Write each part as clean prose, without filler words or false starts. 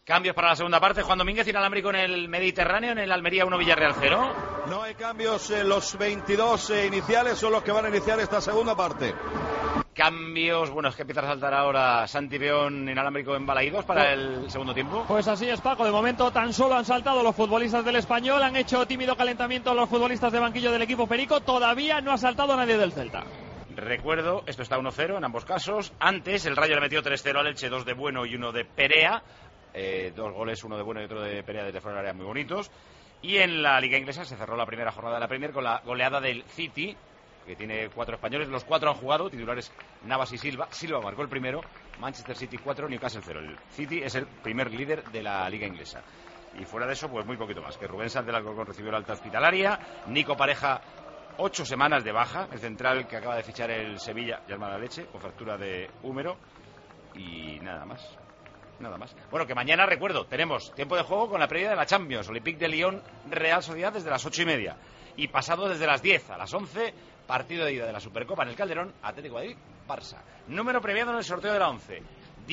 Cambios para la segunda parte. Juan Domínguez, inalámbrico en el Mediterráneo, en el Almería 1, Villarreal 0. No hay cambios, los 22 iniciales son los que van a iniciar esta segunda parte. Cambios, bueno, es que empieza a saltar ahora Santi Peón, inalámbrico en Balaídos para el segundo tiempo. Pues así es, Paco, de momento tan solo han saltado los futbolistas del Español, han hecho tímido calentamiento los futbolistas de banquillo del equipo perico, todavía no ha saltado nadie del Celta. Recuerdo, esto está 1-0 en ambos casos. Antes el Rayo le metió 3-0 al Elche, 2 de Bueno y 1 de Perea. 2 goles, uno de Bueno y otro de Perea desde fuera del área, muy bonitos. Y en la Liga Inglesa se cerró la primera jornada de la Premier con la goleada del City, que tiene 4 españoles, los 4 han jugado, titulares Navas y Silva. Silva marcó el primero, Manchester City 4, Newcastle 0. El City es el primer líder de la Liga Inglesa. Y fuera de eso, pues muy poquito más, que Rubén Sanz del Alcorcón recibió la alta hospitalaria, Nico Pareja 8 semanas de baja, el central que acaba de fichar el Sevilla, ya es mala leche, con fractura de húmero, y nada más. Nada más. Bueno, que mañana, recuerdo, tenemos tiempo de juego con la previa de la Champions. Olympique de Lyon, Real Sociedad desde las 8:30. Y pasado desde las 10 a las 11, partido de ida de la Supercopa en el Calderón, Atlético de Madrid, Barça. Número premiado en el sorteo de la 11,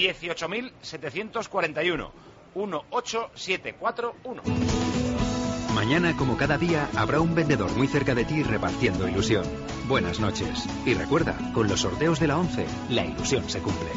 18.741, 18741. Mañana, como cada día, habrá un vendedor muy cerca de ti repartiendo ilusión. Buenas noches. Y recuerda, con los sorteos de la 11, la ilusión se cumple.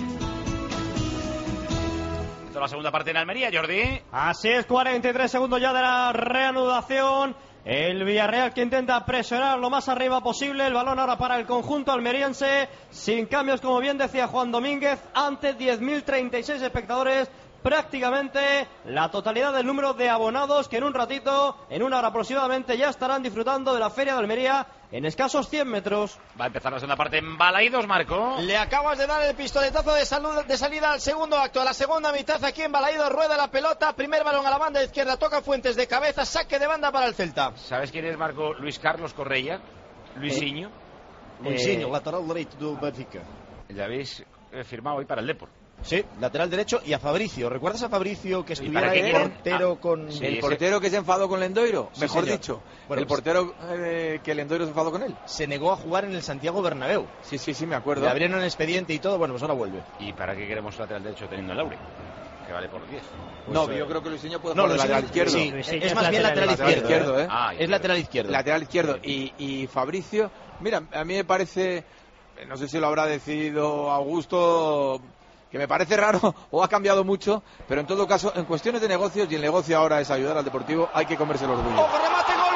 La segunda parte en Almería, Jordi. Así es, 43 segundos ya de la reanudación. El Villarreal que intenta presionar lo más arriba posible. El balón ahora para el conjunto almeriense. Sin cambios, como bien decía Juan Domínguez, ante 10.036 espectadores. Prácticamente la totalidad del número de abonados que en un ratito, en una hora aproximadamente, ya estarán disfrutando de la Feria de Almería en escasos 100 metros. Va a empezar la segunda parte en Balaídos, Marco. Le acabas de dar el pistoletazo de salida al segundo acto, a la segunda mitad aquí en Balaídos. Rueda la pelota, primer balón a la banda izquierda, toca Fuentes de cabeza, saque de banda para el Celta. ¿Sabes quién es, Marco? Luis Carlos Correia, Luisinho. Luisinho, lateral derecho del Benfica. Ya habéis firmado hoy para el Depor. Sí, lateral derecho, y a Fabricio. ¿Recuerdas a Fabricio que estuviera el portero con... Sí, el portero que se enfadó con Lendoiro, sí, mejor señor. Dicho. Bueno, el portero que Lendoiro se enfadó con él. Se negó a jugar en el Santiago Bernabéu. Sí, me acuerdo. Le abrieron el expediente y todo, bueno, pues ahora vuelve. ¿Y para qué queremos lateral derecho teniendo el Laure? Que vale por 10. Pues no, yo creo que Luisinho puede jugar lateral izquierdo. Sí, es más bien lateral izquierdo. Es lateral izquierdo. Lateral izquierdo. Y Fabricio, mira, a mí me parece, no sé si lo habrá decidido Augusto, que me parece raro o ha cambiado mucho, pero en todo caso, en cuestiones de negocios, y el negocio ahora es ayudar al Deportivo, hay que comerse el orgullo. ¡Ojo, remate! ¡Gol!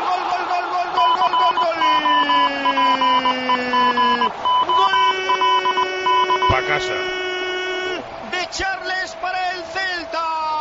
¡Pa' casa! De Charles para el Celta.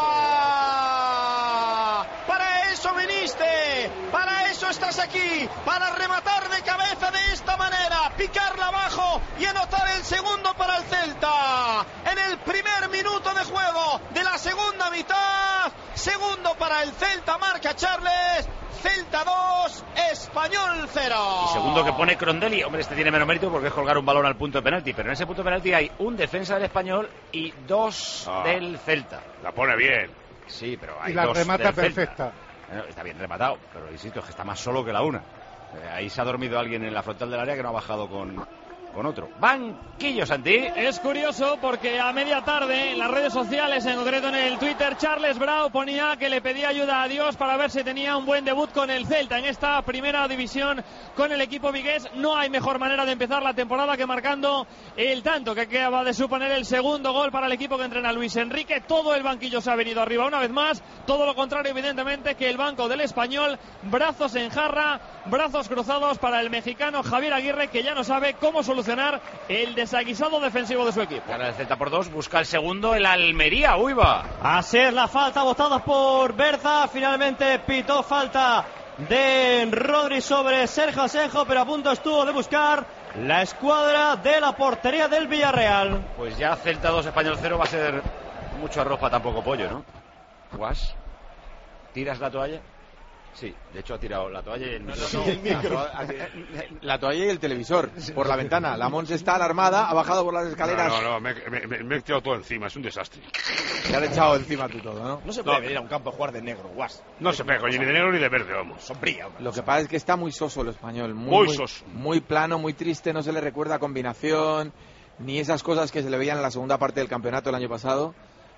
Para eso viniste, para eso estás aquí, para rematar de cabeza de esta manera, picarla abajo y anotar el segundo para el Celta. En el primer minuto de juego de la segunda mitad, segundo para el Celta, marca Charles. Celta 2, Español 0. Y segundo que pone Crondelli. Hombre, este tiene menos mérito porque es colgar un balón al punto de penalti, pero en ese punto de penalti hay un defensa del Español y 2 del Celta. La pone bien. Sí, pero hay y la 2 remata del perfecta. Celta. Está bien rematado, pero insisto, es que está más solo que la una. Ahí se ha dormido alguien en la frontal del área que no ha bajado con otro. Banquillo, Santi. Es curioso porque a media tarde en las redes sociales, en concreto en el Twitter, Charles Brau ponía que le pedía ayuda a Dios para ver si tenía un buen debut con el Celta en esta primera división con el equipo vigués. No hay mejor manera de empezar la temporada que marcando el tanto que acaba de suponer el segundo gol para el equipo que entrena Luis Enrique. Todo el banquillo se ha venido arriba una vez más, todo lo contrario evidentemente que el banco del Español. Brazos en jarra, brazos cruzados para el mexicano Javier Aguirre, que ya no sabe cómo solucionar el desaguisado defensivo de su equipo. Gana el Celta por 2, busca el segundo el Almería. Uy, va. Así es, la falta votada por Berza. Finalmente pitó falta de Rodri sobre Sergio Asenjo, pero a punto estuvo de buscar la escuadra de la portería del Villarreal. Pues ya Celta 2, Español 0 va a ser mucho arroz para tan poco pollo, ¿no? Guas, ¿tiras la toalla? Sí, de hecho ha tirado la toalla y el micro. La toalla y el televisor por la ventana. La Mons está alarmada, ha bajado por las escaleras. No, me he tirado todo encima, es un desastre. Te han echado encima tú todo, ¿no? No se puede venir a un campo a jugar de negro, Guas. No se pega, ni de negro ni de verde, vamos. Sombría. Lo que pasa es que está muy soso el Español. Muy soso. Muy plano, muy triste, no se le recuerda combinación, ni esas cosas que se le veían en la segunda parte del campeonato el año pasado.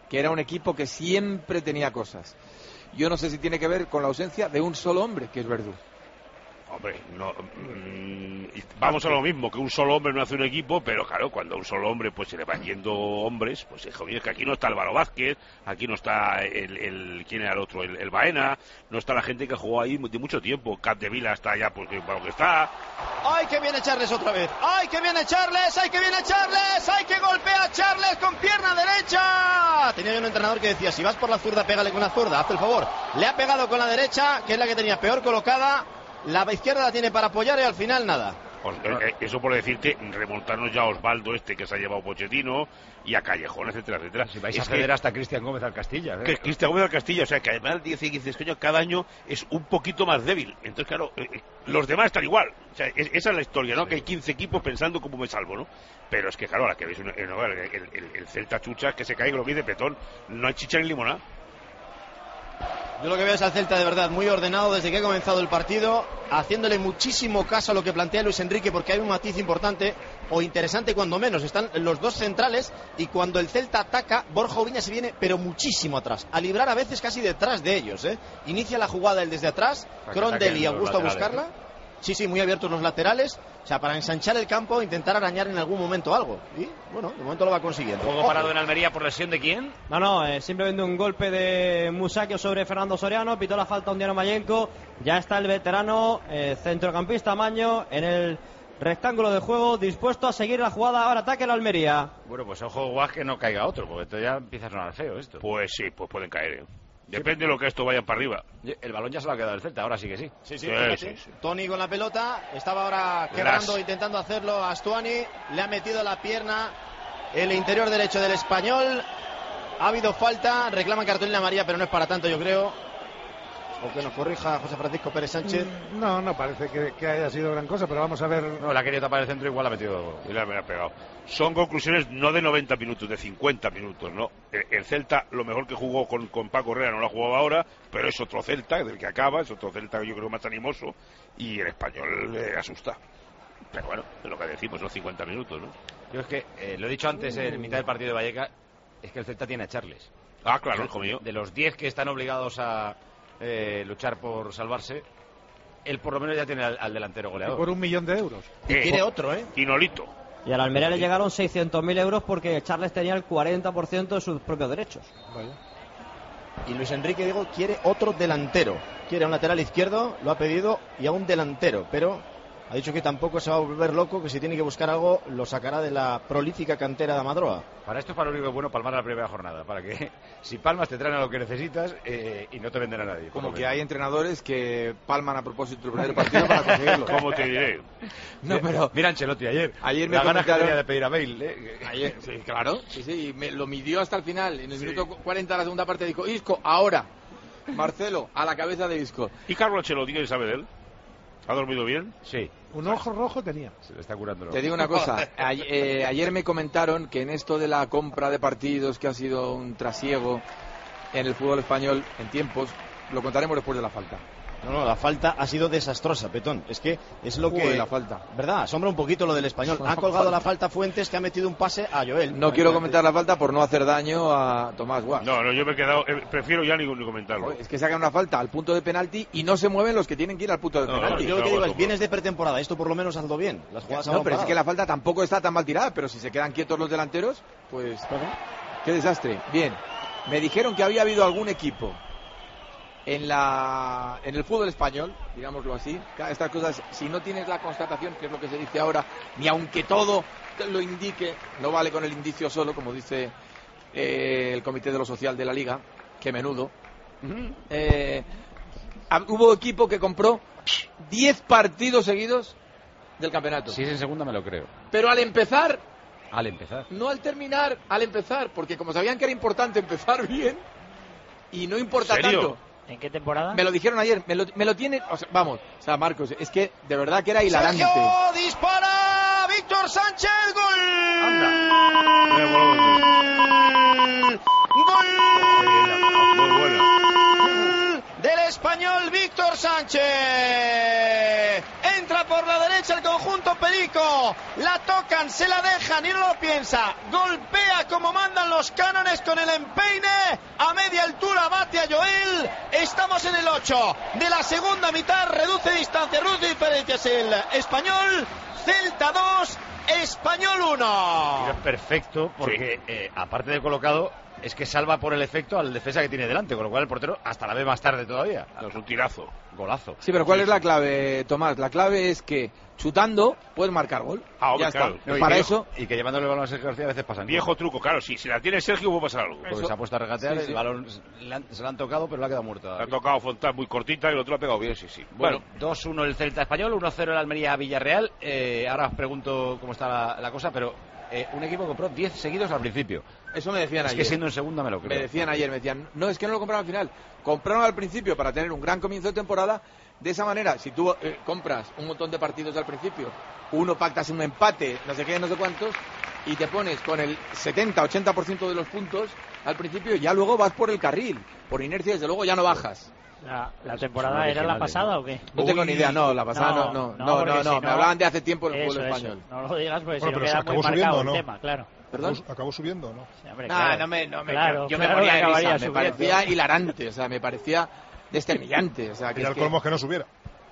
que era un equipo que siempre tenía cosas. Yo no sé si tiene que ver con la ausencia de un solo hombre, que es Verdú. Hombre, no, vamos a lo mismo, que un solo hombre no hace un equipo, pero claro, cuando a un solo hombre pues se le van yendo hombres, pues es que aquí no está Álvaro Vázquez, aquí no está ¿quién era el otro? El Baena, no está la gente que jugó ahí de mucho tiempo, Capdevila está allá porque para lo que está. ¡Ay, que viene Charles otra vez! ¡Ay, que viene Charles! ¡Ay, que viene Charles! ¡Ay, que golpea Charles con pierna derecha! Tenía yo un entrenador que decía, si vas por la zurda, pégale con la zurda, hazte el favor. Le ha pegado con la derecha, que es la que tenía peor colocada. La izquierda la tiene para apoyar y al final nada. Eso por decirte, remontarnos ya a Osvaldo que se ha llevado Pochettino y a Callejón, etcétera, etcétera. Si vais a ceder hasta Cristian Gómez al Castilla. Que Cristian Gómez al Castilla, o sea que además dices, coño, cada año es un poquito más débil. Entonces, claro, los demás están igual. O sea, esa es la historia, ¿no? Sí. Que hay 15 equipos pensando cómo me salvo, ¿no? Pero es que, claro, a la que veis el Celta chucha que se cae, lo que dice Petón, no hay chicha ni limonada. Yo lo que veo es al Celta de verdad muy ordenado desde que ha comenzado el partido, haciéndole muchísimo caso a lo que plantea Luis Enrique, porque hay un matiz importante o interesante cuando menos. Están los dos centrales y cuando el Celta ataca, Borja Ubiña se viene pero muchísimo atrás, a librar a veces casi detrás de ellos, Inicia la jugada él desde atrás, Crondel y Augusto a buscarla. Sí, muy abiertos los laterales, o sea, para ensanchar el campo, intentar arañar en algún momento algo. Y, bueno, de momento lo va consiguiendo. ¿Juego parado en Almería por lesión de quién? No, simplemente un golpe de Musacchio sobre Fernando Soriano, pitó la falta a Undiano Mayenko, ya está el veterano centrocampista Maño en el rectángulo de juego, dispuesto a seguir la jugada. Ahora ataque el Almería. Bueno, pues ojo, Guas, que no caiga otro, porque esto ya empieza a sonar feo esto. Pues sí, pues pueden caer, Depende de lo que esto vaya para arriba. El balón ya se lo ha quedado el Celta, ahora sí que sí. Sí. Toni con la pelota, estaba ahora quebrando, intentando hacerlo a Astuani, le ha metido la pierna el interior derecho del Español. Ha habido falta, reclama cartulina amarilla, pero no es para tanto, yo creo. O que nos corrija José Francisco Pérez Sánchez. No parece que haya sido gran cosa, pero vamos a ver. No, la quería tapar el centro, igual la ha metido. Y la ha pegado. Son conclusiones no de 90 minutos, de 50 minutos, ¿no? El Celta, lo mejor que jugó con Paco Herrera, no lo ha jugado ahora, pero es otro Celta, del que acaba, es otro Celta yo creo más animoso, y el Español le asusta. Pero bueno, es lo que decimos, los 50 minutos, ¿no? Yo es que, lo he dicho antes en mitad del partido de Vallecas, es que el Celta tiene a Charles. Ah, claro, hijo mío. De los 10 que están obligados a luchar por salvarse, él por lo menos ya tiene al delantero goleador. Y por 1 millón de euros. Y quiere otro, Y Nolito. Y al Almería le llegaron 600.000 euros porque Charles tenía el 40% de sus propios derechos. Vaya. Y Luis Enrique, digo, quiere otro delantero. Quiere a un lateral izquierdo, lo ha pedido, y a un delantero, pero ha dicho que tampoco se va a volver loco, que si tiene que buscar algo lo sacará de la prolífica cantera de Amadroa. Para esto es para lo único bueno palmar la primera jornada, para que si palmas te traen a lo que necesitas y no te venden a nadie. Como que hay entrenadores que palman a propósito del primer partido para conseguirlo. ¿Cómo te diré? No, pero mira Ancelotti ayer me comentaron de pedir a Bale, Ayer, sí, claro, sí, lo midió hasta el final. En el minuto 40 de la segunda parte dijo, Isco, ahora. Marcelo, a la cabeza de Isco. ¿Y Carlo Ancelotti qué sabe de él? ¿Ha dormido bien? Sí. Un ojo rojo tenía. Se le está curando. Te digo una cosa. Ayer me comentaron que en esto de la compra de partidos, que ha sido un trasiego en el fútbol español en tiempos, lo contaremos después de la falta. No, la falta ha sido desastrosa, Petón. Es que es lo que... la falta. ¿Verdad? Asombra un poquito lo del Español. Ha colgado la falta Fuentes, que ha metido un pase a Joel. No quiero comentar la falta por no hacer daño a Tomás Guas. No, yo me he quedado... prefiero ya ni comentarlo. Es que sacan una falta al punto de penalti y no se mueven los que tienen que ir al punto de penalti. Yo lo que digo es, vienes de pretemporada, esto por lo menos hazlo bien. Las jugadas no, pero es que la falta tampoco está tan mal tirada, pero si se quedan quietos los delanteros, pues... Qué desastre. Bien, me dijeron que había habido algún equipo en el fútbol español, digámoslo así, estas cosas, si no tienes la constatación, que es lo que se dice ahora, ni aunque todo lo indique, no vale con el indicio solo, como dice el Comité de lo Social de la Liga, que menudo. Hubo equipo que compró 10 partidos seguidos del campeonato. Si es en segunda me lo creo. Pero al empezar, no al terminar, al empezar, porque como sabían que era importante empezar bien, y no importa tanto. ¿En qué temporada? Me lo dijeron ayer, me lo tienen, vamos, Marcos, es que de verdad que era hilarante. Sergio dispara, Víctor Sánchez, gol. Gol. Muy buena. Del Español, Víctor Sánchez. Entra por la derecha el conjunto peruano. Federico, la tocan, se la dejan y no lo piensa, golpea como mandan los cánones con el empeine, a media altura bate a Joel, estamos en el 8 de la segunda mitad, reduce distancia, reduce diferencias el Español, Celta 2, Español 1. Es perfecto porque aparte de colocado, es que salva por el efecto al defensa que tiene delante, con lo cual el portero hasta la ve más tarde todavía. Es un tirazo. Golazo. Sí, pero ¿cuál es la clave, Tomás? La clave es que chutando puedes marcar gol. Hombre, ya claro. está. No, Para y eso. Y que llevándole el balón a Sergio García a veces pasan. Viejo truco, claro. Si la tiene Sergio, puede pasar algo. Porque se ha puesto a regatear, Sí, sí. el balón se lo han tocado, pero le ha quedado muerto. Le ha tocado Fontán muy cortita y el otro ha pegado bien, sí. Bueno, 2-1 el Celta Español, 1-0 el Almería Villarreal. Ahora os pregunto cómo está la cosa, pero un equipo compró 10 seguidos al principio. Eso me decían Es ayer. que siendo en segunda me lo creo. Me decían, no, es que no lo compraron al final. Compraron al principio para tener un gran comienzo de temporada. De esa manera, si tú compras un montón de partidos al principio, uno pactas un empate, no sé qué, no sé cuántos, y te pones con el 70-80% de los puntos al principio, ya luego vas por el carril. Por inercia, desde luego, ya no bajas. ¿La temporada era la pasada o qué? No tengo ni idea, no, la pasada no. Me hablaban de hace tiempo en el fútbol español. No lo digas porque Bueno, si no pero queda acabó muy marcado subiendo, el ¿no? tema, claro. ¿Perdón? ¿Acabó subiendo o no? Sí, hombre, Nah, claro. yo me Claro moría que de acabaría risa, me subiendo. parecía hilarante, o sea, me parecía desternillante. O sea, que Era es el colmo que no subiera.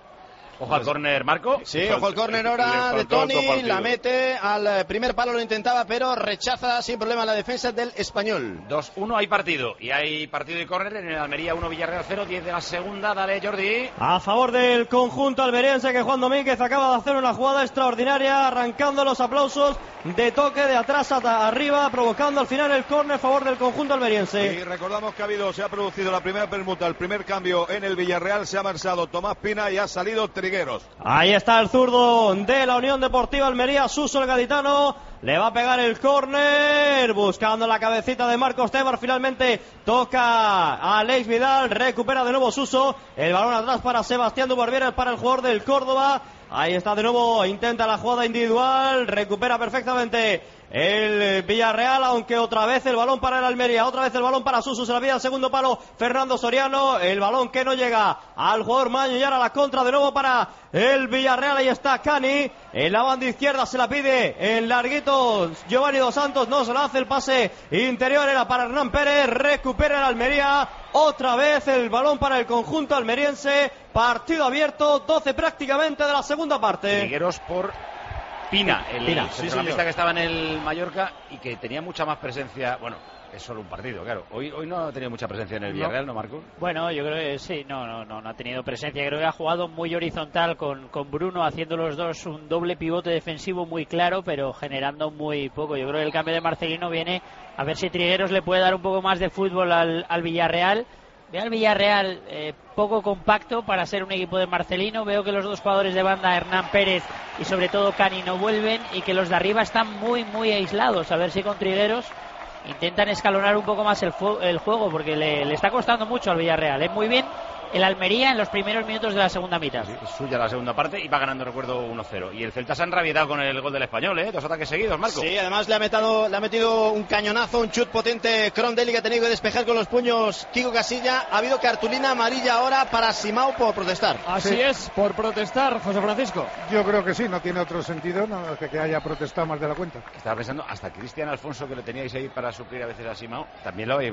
Ojo al córner, Marco. Sí, ojo el córner ahora de Toni, la mete al primer palo, lo intentaba, pero rechaza sin problema la defensa del Español. 2-1, hay partido. Y hay partido y córner en el Almería 1, Villarreal 0, 10 de la segunda. Dale, Jordi. A favor del conjunto almeriense, que Juan Domínguez acaba de hacer una jugada extraordinaria, arrancando los aplausos de toque de atrás hasta arriba, provocando al final el córner a favor del conjunto almeriense. Y recordamos que se ha producido la primera permuta, el primer cambio en el Villarreal, se ha marchado Tomás Pina y ha salido Trigueros. Ahí está el zurdo de la Unión Deportiva Almería, Suso el gaditano, le va a pegar el córner, buscando la cabecita de Marcos Tebar, finalmente toca a Alex Vidal, recupera de nuevo Suso, el balón atrás para Sebastián Dubarbier, para el jugador del Córdoba, ahí está de nuevo, intenta la jugada individual, recupera perfectamente el Villarreal, aunque otra vez el balón para el Almería, otra vez el balón para Suso, se la pide al segundo palo Fernando Soriano, el balón que no llega al jugador Maño y ahora la contra de nuevo para el Villarreal, ahí está Cani, en la banda izquierda se la pide en larguito Giovanni Dos Santos, no se la hace, el pase interior era para Hernán Pérez, recupera el Almería, otra vez el balón para el conjunto almeriense, partido abierto, 12 prácticamente de la segunda parte. Trigueros por Pina, el Pina, centrocampista que estaba en el Mallorca y que tenía mucha más presencia. Bueno, es solo un partido, claro. Hoy no ha tenido mucha presencia en el Villarreal, ¿no, Marco? Bueno, yo creo que sí, no ha tenido presencia. Creo que ha jugado muy horizontal con Bruno, haciendo los dos un doble pivote defensivo muy claro, pero generando muy poco. Yo creo que el cambio de Marcelino viene a ver si Trigueros le puede dar un poco más de fútbol al Villarreal. Veo al Villarreal poco compacto para ser un equipo de Marcelino. Veo que los dos jugadores de banda, Hernán Pérez y sobre todo Cani, no vuelven y que los de arriba están muy aislados. A ver si con Trigueros intentan escalonar un poco más el juego, porque le está costando mucho al Villarreal. Muy bien el Almería en los primeros minutos de la segunda mitad. Sí, es suya la segunda parte y va ganando, recuerdo, 1-0. Y el Celta se ha enrabietado con el gol del Español, ¿eh? 2 ataques seguidos, Marco. Sí, además le ha metido un cañonazo, un chut potente Crondelli, que ha tenido que despejar con los puños Kiko Casilla. Ha habido cartulina amarilla ahora para Simao por protestar. Así es, por protestar, José Francisco. Yo creo que sí, no tiene otro sentido nada que haya protestado más de la cuenta. Estaba pensando, hasta Cristian Alfonso, que le teníais ahí para suplir a veces a Simao, también lo habéis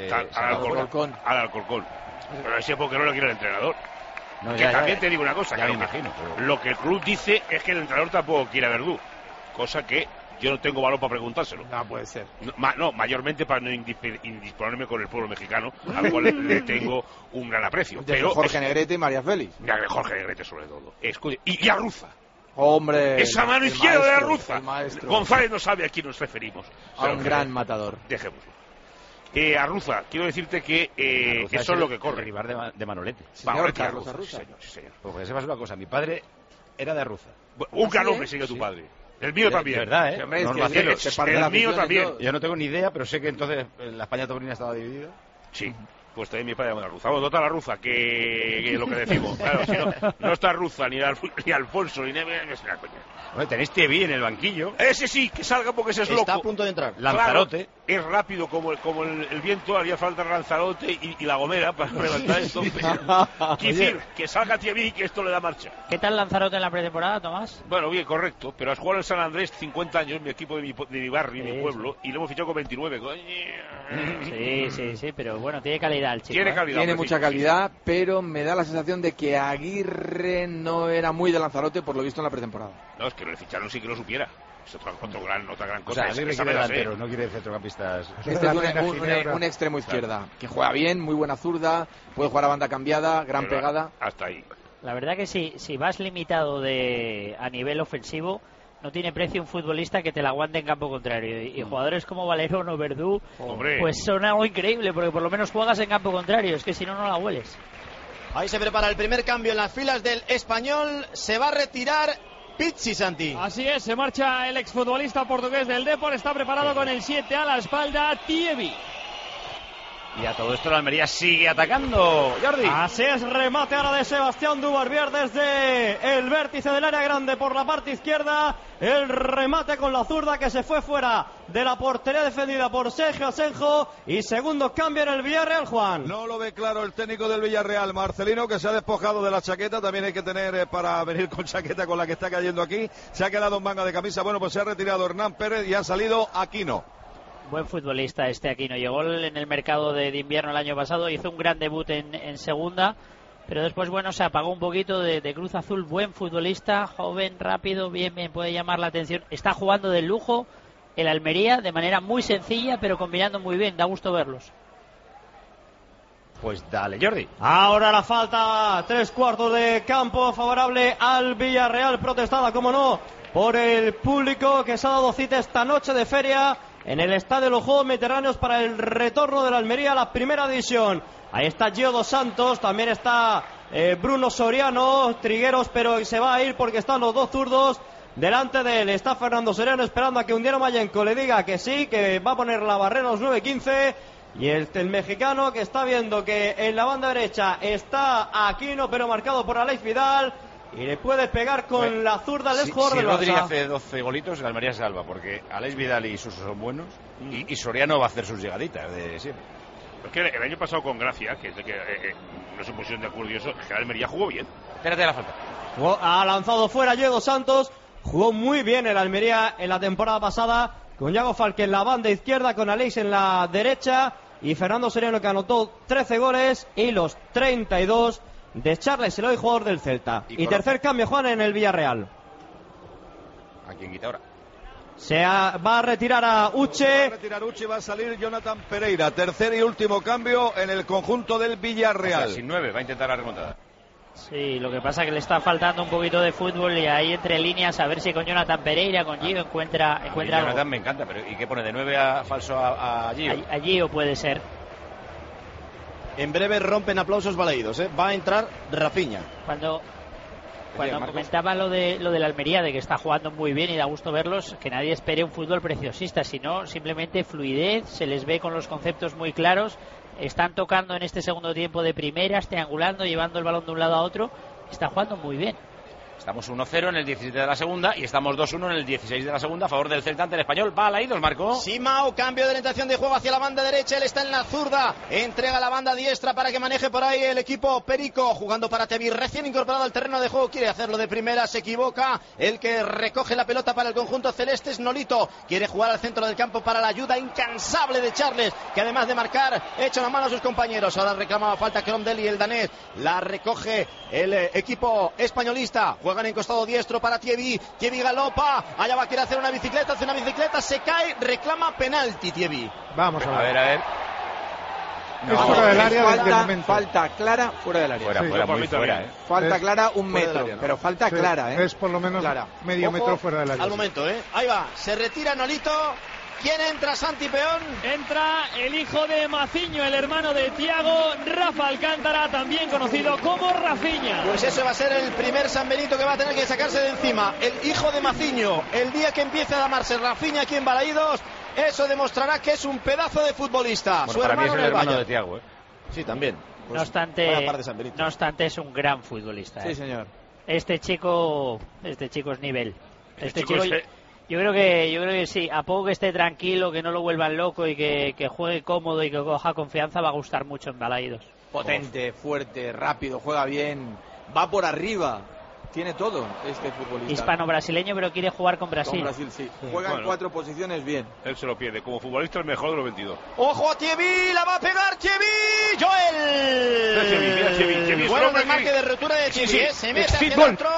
al Alcorcón. Pero ese porque no lo quiere el entrenador. No, que también te digo una cosa, ya que me imagino, pero... lo que el club dice es que el entrenador tampoco quiere a Verdú, cosa que yo no tengo valor para preguntárselo. No puede ser. No, mayormente para no indisponerme con el pueblo mexicano, al cual le tengo un gran aprecio. Pero Jorge Negrete y María Félix. Jorge Negrete sobre todo. Y Arruza. Hombre, esa mano izquierda de Arruza. Maestro. González no sabe a quién nos referimos. A un gran matador. Dejémoslo. Arruza, quiero decirte que eso es lo que corre. El rival de Manolete. Señor, Carlos Arruza. Sí, señor. Porque sepas una cosa, mi padre era de Arruza. Un gran hombre sigue tu padre. El mío también. De verdad, ¿eh? Sí, hombre, es No, que no, cielo. El mío también. Yo no tengo ni idea, pero sé que entonces la España taurina estaba dividida. Sí. Pues también mi padre era de Arruza. Bueno, total Arruza, que lo que decimos. Claro, si no está Arruza, ni Alfonso, ni Neve, Tenéis Tievi en el banquillo. Ese sí, que salga porque ese es loco. Está a punto de entrar. Lanzarote. es rápido como el viento, haría falta Lanzarote y La Gomera para levantar esto. Quiero decir, que salga Thierry, que esto le da marcha. ¿Qué tal Lanzarote en la pretemporada, Tomás? Bueno, bien, correcto, pero has jugado en San Andrés 50 años, mi equipo de mi barrio, mi pueblo, y lo hemos fichado con 29. Sí, pero bueno, tiene calidad el chico. Tiene mucha calidad, pero me da la sensación de que Aguirre no era muy de Lanzarote, por lo visto en la pretemporada. No, es que lo ficharon sin que lo supiera. Es otra gran cosa. O sea, Aguirre quiere delanteros, no quiere centrocampistas. Este es un extremo izquierda, que juega bien, muy buena zurda, puede jugar a banda cambiada, gran pegada. Hasta ahí. La verdad que si vas limitado a nivel ofensivo, no tiene precio un futbolista que te la aguante en campo contrario. Y jugadores como Valerón o Verdú, pues son algo increíble, porque por lo menos juegas en campo contrario, es que si no, no la hueles. Ahí se prepara el primer cambio en las filas del Español. Se va a retirar Pizzi, Santi. Así es, se marcha el exfutbolista portugués del Depor. Está preparado con el 7 a la espalda, Thierry. Y a todo esto la Almería sigue atacando, Jordi. Así es, remate ahora de Sebastián Dubarbier desde el vértice del área grande por la parte izquierda. El remate con la zurda que se fue fuera de la portería defendida por Sergio Asenjo. Y segundo cambio en el Villarreal, Juan. No lo ve claro el técnico del Villarreal, Marcelino, que se ha despojado de la chaqueta. También hay que tener para venir con chaqueta con la que está cayendo aquí. Se ha quedado en manga de camisa. Bueno, pues se ha retirado Hernán Pérez y ha salido Aquino. Buen futbolista este Aquino. Llegó en el mercado de invierno el año pasado, hizo un gran debut en segunda, pero después, bueno, se apagó un poquito de Cruz Azul. Buen futbolista, joven, rápido, bien, puede llamar la atención. Está jugando de lujo el Almería de manera muy sencilla, pero combinando muy bien. Da gusto verlos. Pues dale, Jordi. Ahora la falta, 3/4 de campo favorable al Villarreal, protestada, como no, por el público que se ha dado cita esta noche de feria en el Estadio de los Juegos Mediterráneos para el retorno de la Almería a la primera división. Ahí está Gio dos Santos, también está Bruno Soriano, Trigueros, pero se va a ir porque están los dos zurdos delante de él. Está Fernando Soriano esperando a que Undiano Mayenko le diga que sí, que va a poner la barrera a los 9:15. Y el mexicano que está viendo que en la banda derecha está Aquino, pero marcado por Aleix Vidal. Y le puede pegar con la zurda al jugador del Barça. Si Rodri hace 12 golitos, el Almería se salva, porque Aleix Vidal y Suso son buenos, y Soriano va a hacer sus llegaditas de siempre. Es que el año pasado con Gracia, que no se pusieron de acuerdo y eso, que el Almería jugó bien. Espérate la falta. Ha lanzado fuera Diego Santos, jugó muy bien el Almería en la temporada pasada, con Yago Falque en la banda izquierda, con Aleix en la derecha, y Fernando Soriano, que anotó 13 goles y los 32 de Charles Eloy, jugador del Celta. Y tercer cambio, Juan, en el Villarreal. ¿A quién quita ahora? Va a retirar a Uche. Va a salir Jonathan Pereira. Tercer y último cambio en el conjunto del Villarreal. O sea, sin 9, va a intentar la remontada. Sí, lo que pasa es que le está faltando un poquito de fútbol, y ahí entre líneas a ver si con Jonathan Pereira, con Gio encuentra algo. Jonathan me encanta, pero ¿y qué pone de 9 a falso a Gio? A Gio puede ser. En breve rompen aplausos balaídos, ¿eh? Va a entrar Rafinha. Cuando comentaba lo de la Almería, de que está jugando muy bien y da gusto verlos, que nadie espere un fútbol preciosista, sino simplemente fluidez. Se les ve con los conceptos muy claros. Están tocando en este segundo tiempo de primeras, triangulando, llevando el balón de un lado a otro. Está jugando muy bien. Estamos 1-0 en el 17 de la segunda y estamos 2-1 en el 16 de la segunda a favor del Celta ante el Español. Balaídos, marcó. Simao, cambio de orientación de juego hacia la banda derecha. Él está en la zurda. Entrega la banda diestra para que maneje por ahí el equipo Perico. Jugando para Tevi, recién incorporado al terreno de juego. Quiere hacerlo de primera, se equivoca. El que recoge la pelota para el conjunto celeste es Nolito. Quiere jugar al centro del campo para la ayuda incansable de Charles, que además de marcar, echa una mano a sus compañeros. Ahora reclamaba falta Cromdel y el danés. La recoge el equipo españolista. Juegan en costado diestro para Thierry. Thierry galopa. Allá va a querer hacer una bicicleta. Hace una bicicleta, se cae, reclama penalti Thierry. Vamos a ver. A ver. No, es fuera del área desde el momento. Falta clara fuera del área. Fuera, muy fuera, ¿eh? Falta clara un metro, área, ¿no? Pero falta clara, ¿eh? Es por lo menos clara. Medio metro fuera del área. Al momento, ¿eh? Ahí va, se retira Nolito. ¿Quién entra, Santi Peón? Entra el hijo de Maciño, el hermano de Thiago, Rafa Alcántara, también conocido como Rafinha. Pues ese va a ser el primer San Benito que va a tener que sacarse de encima. El hijo de Maciño, el día que empiece a llamarse Rafinha aquí en Balaídos, eso demostrará que es un pedazo de futbolista. Bueno, su para hermano mí es el hermano de Thiago, ¿eh? Sí, también. Pues no obstante es un gran futbolista. Sí, señor. Este chico es nivel. Este chico Yo creo que sí, a poco que esté tranquilo, que no lo vuelvan loco y que juegue cómodo y que coja confianza, va a gustar mucho en Balaidos. Potente, fuerte, rápido, juega bien, va por arriba, tiene todo este futbolista. Hispano-brasileño, pero quiere jugar con Brasil. Con Brasil, sí. Juega en 4 posiciones bien. Él se lo pierde. Como futbolista, el mejor de los 22. ¡Ojo a Thierry! ¡La va a pegar Thierry! ¡Joel! Mira Thierry. Bueno, el marque de ruptura de Thierry, se mete hacia gol. adentro.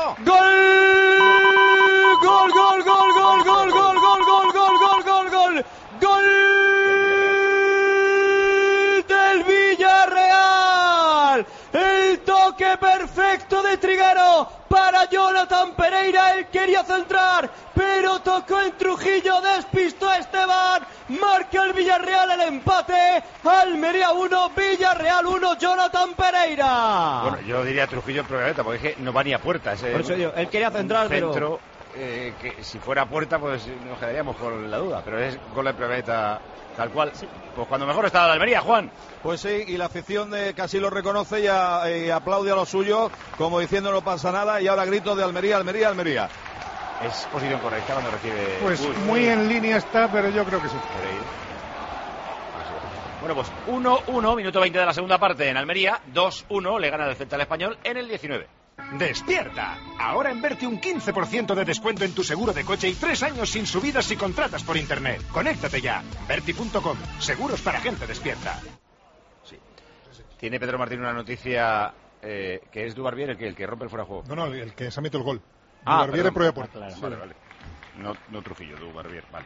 ¡Gol del Villarreal! El toque perfecto de Triguero para Jonathan Pereira. Él quería centrar, pero tocó en Trujillo, despistó a Esteban. Marca el Villarreal el empate. Almería 1, Villarreal 1, Jonathan Pereira. Bueno, yo diría Trujillo en Proviaveta, porque es que no va ni a puerta. Por eso digo, él quería centrar, pero que si fuera a puerta, pues nos quedaríamos con la duda. Pero es gol de Proviaveta tal cual. Pues cuando mejor estaba la Almería, Juan. Pues sí, y la afición de casi lo reconoce y aplaude a lo suyo, como diciendo no pasa nada, y ahora gritos de Almería, Almería, Almería. Es posición correcta cuando recibe. Pues muy en línea está, pero yo creo que sí. Bueno, pues 1-1, minuto 20 de la segunda parte en Almería, 2-1, le gana el Celta al Español en el 19. ¡Despierta! Ahora en Berti un 15% de descuento en tu seguro de coche y 3 años sin subidas si contratas por internet. Conéctate ya. Berti.com. Seguros para gente despierta. Sí. Tiene Pedro Martín una noticia que es Dubarbier el que rompe el fuera de juego. No, el que se ha metido el gol. Dubarbier en prueba puerta. Claro. Vale. No Trujillo, Dubarbier, vale.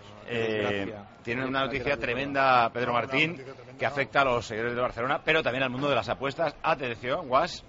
Tiene una noticia tremenda, Pedro Martín, que afecta a los seguidores de Barcelona, pero también al mundo de las apuestas. Atención, Guas.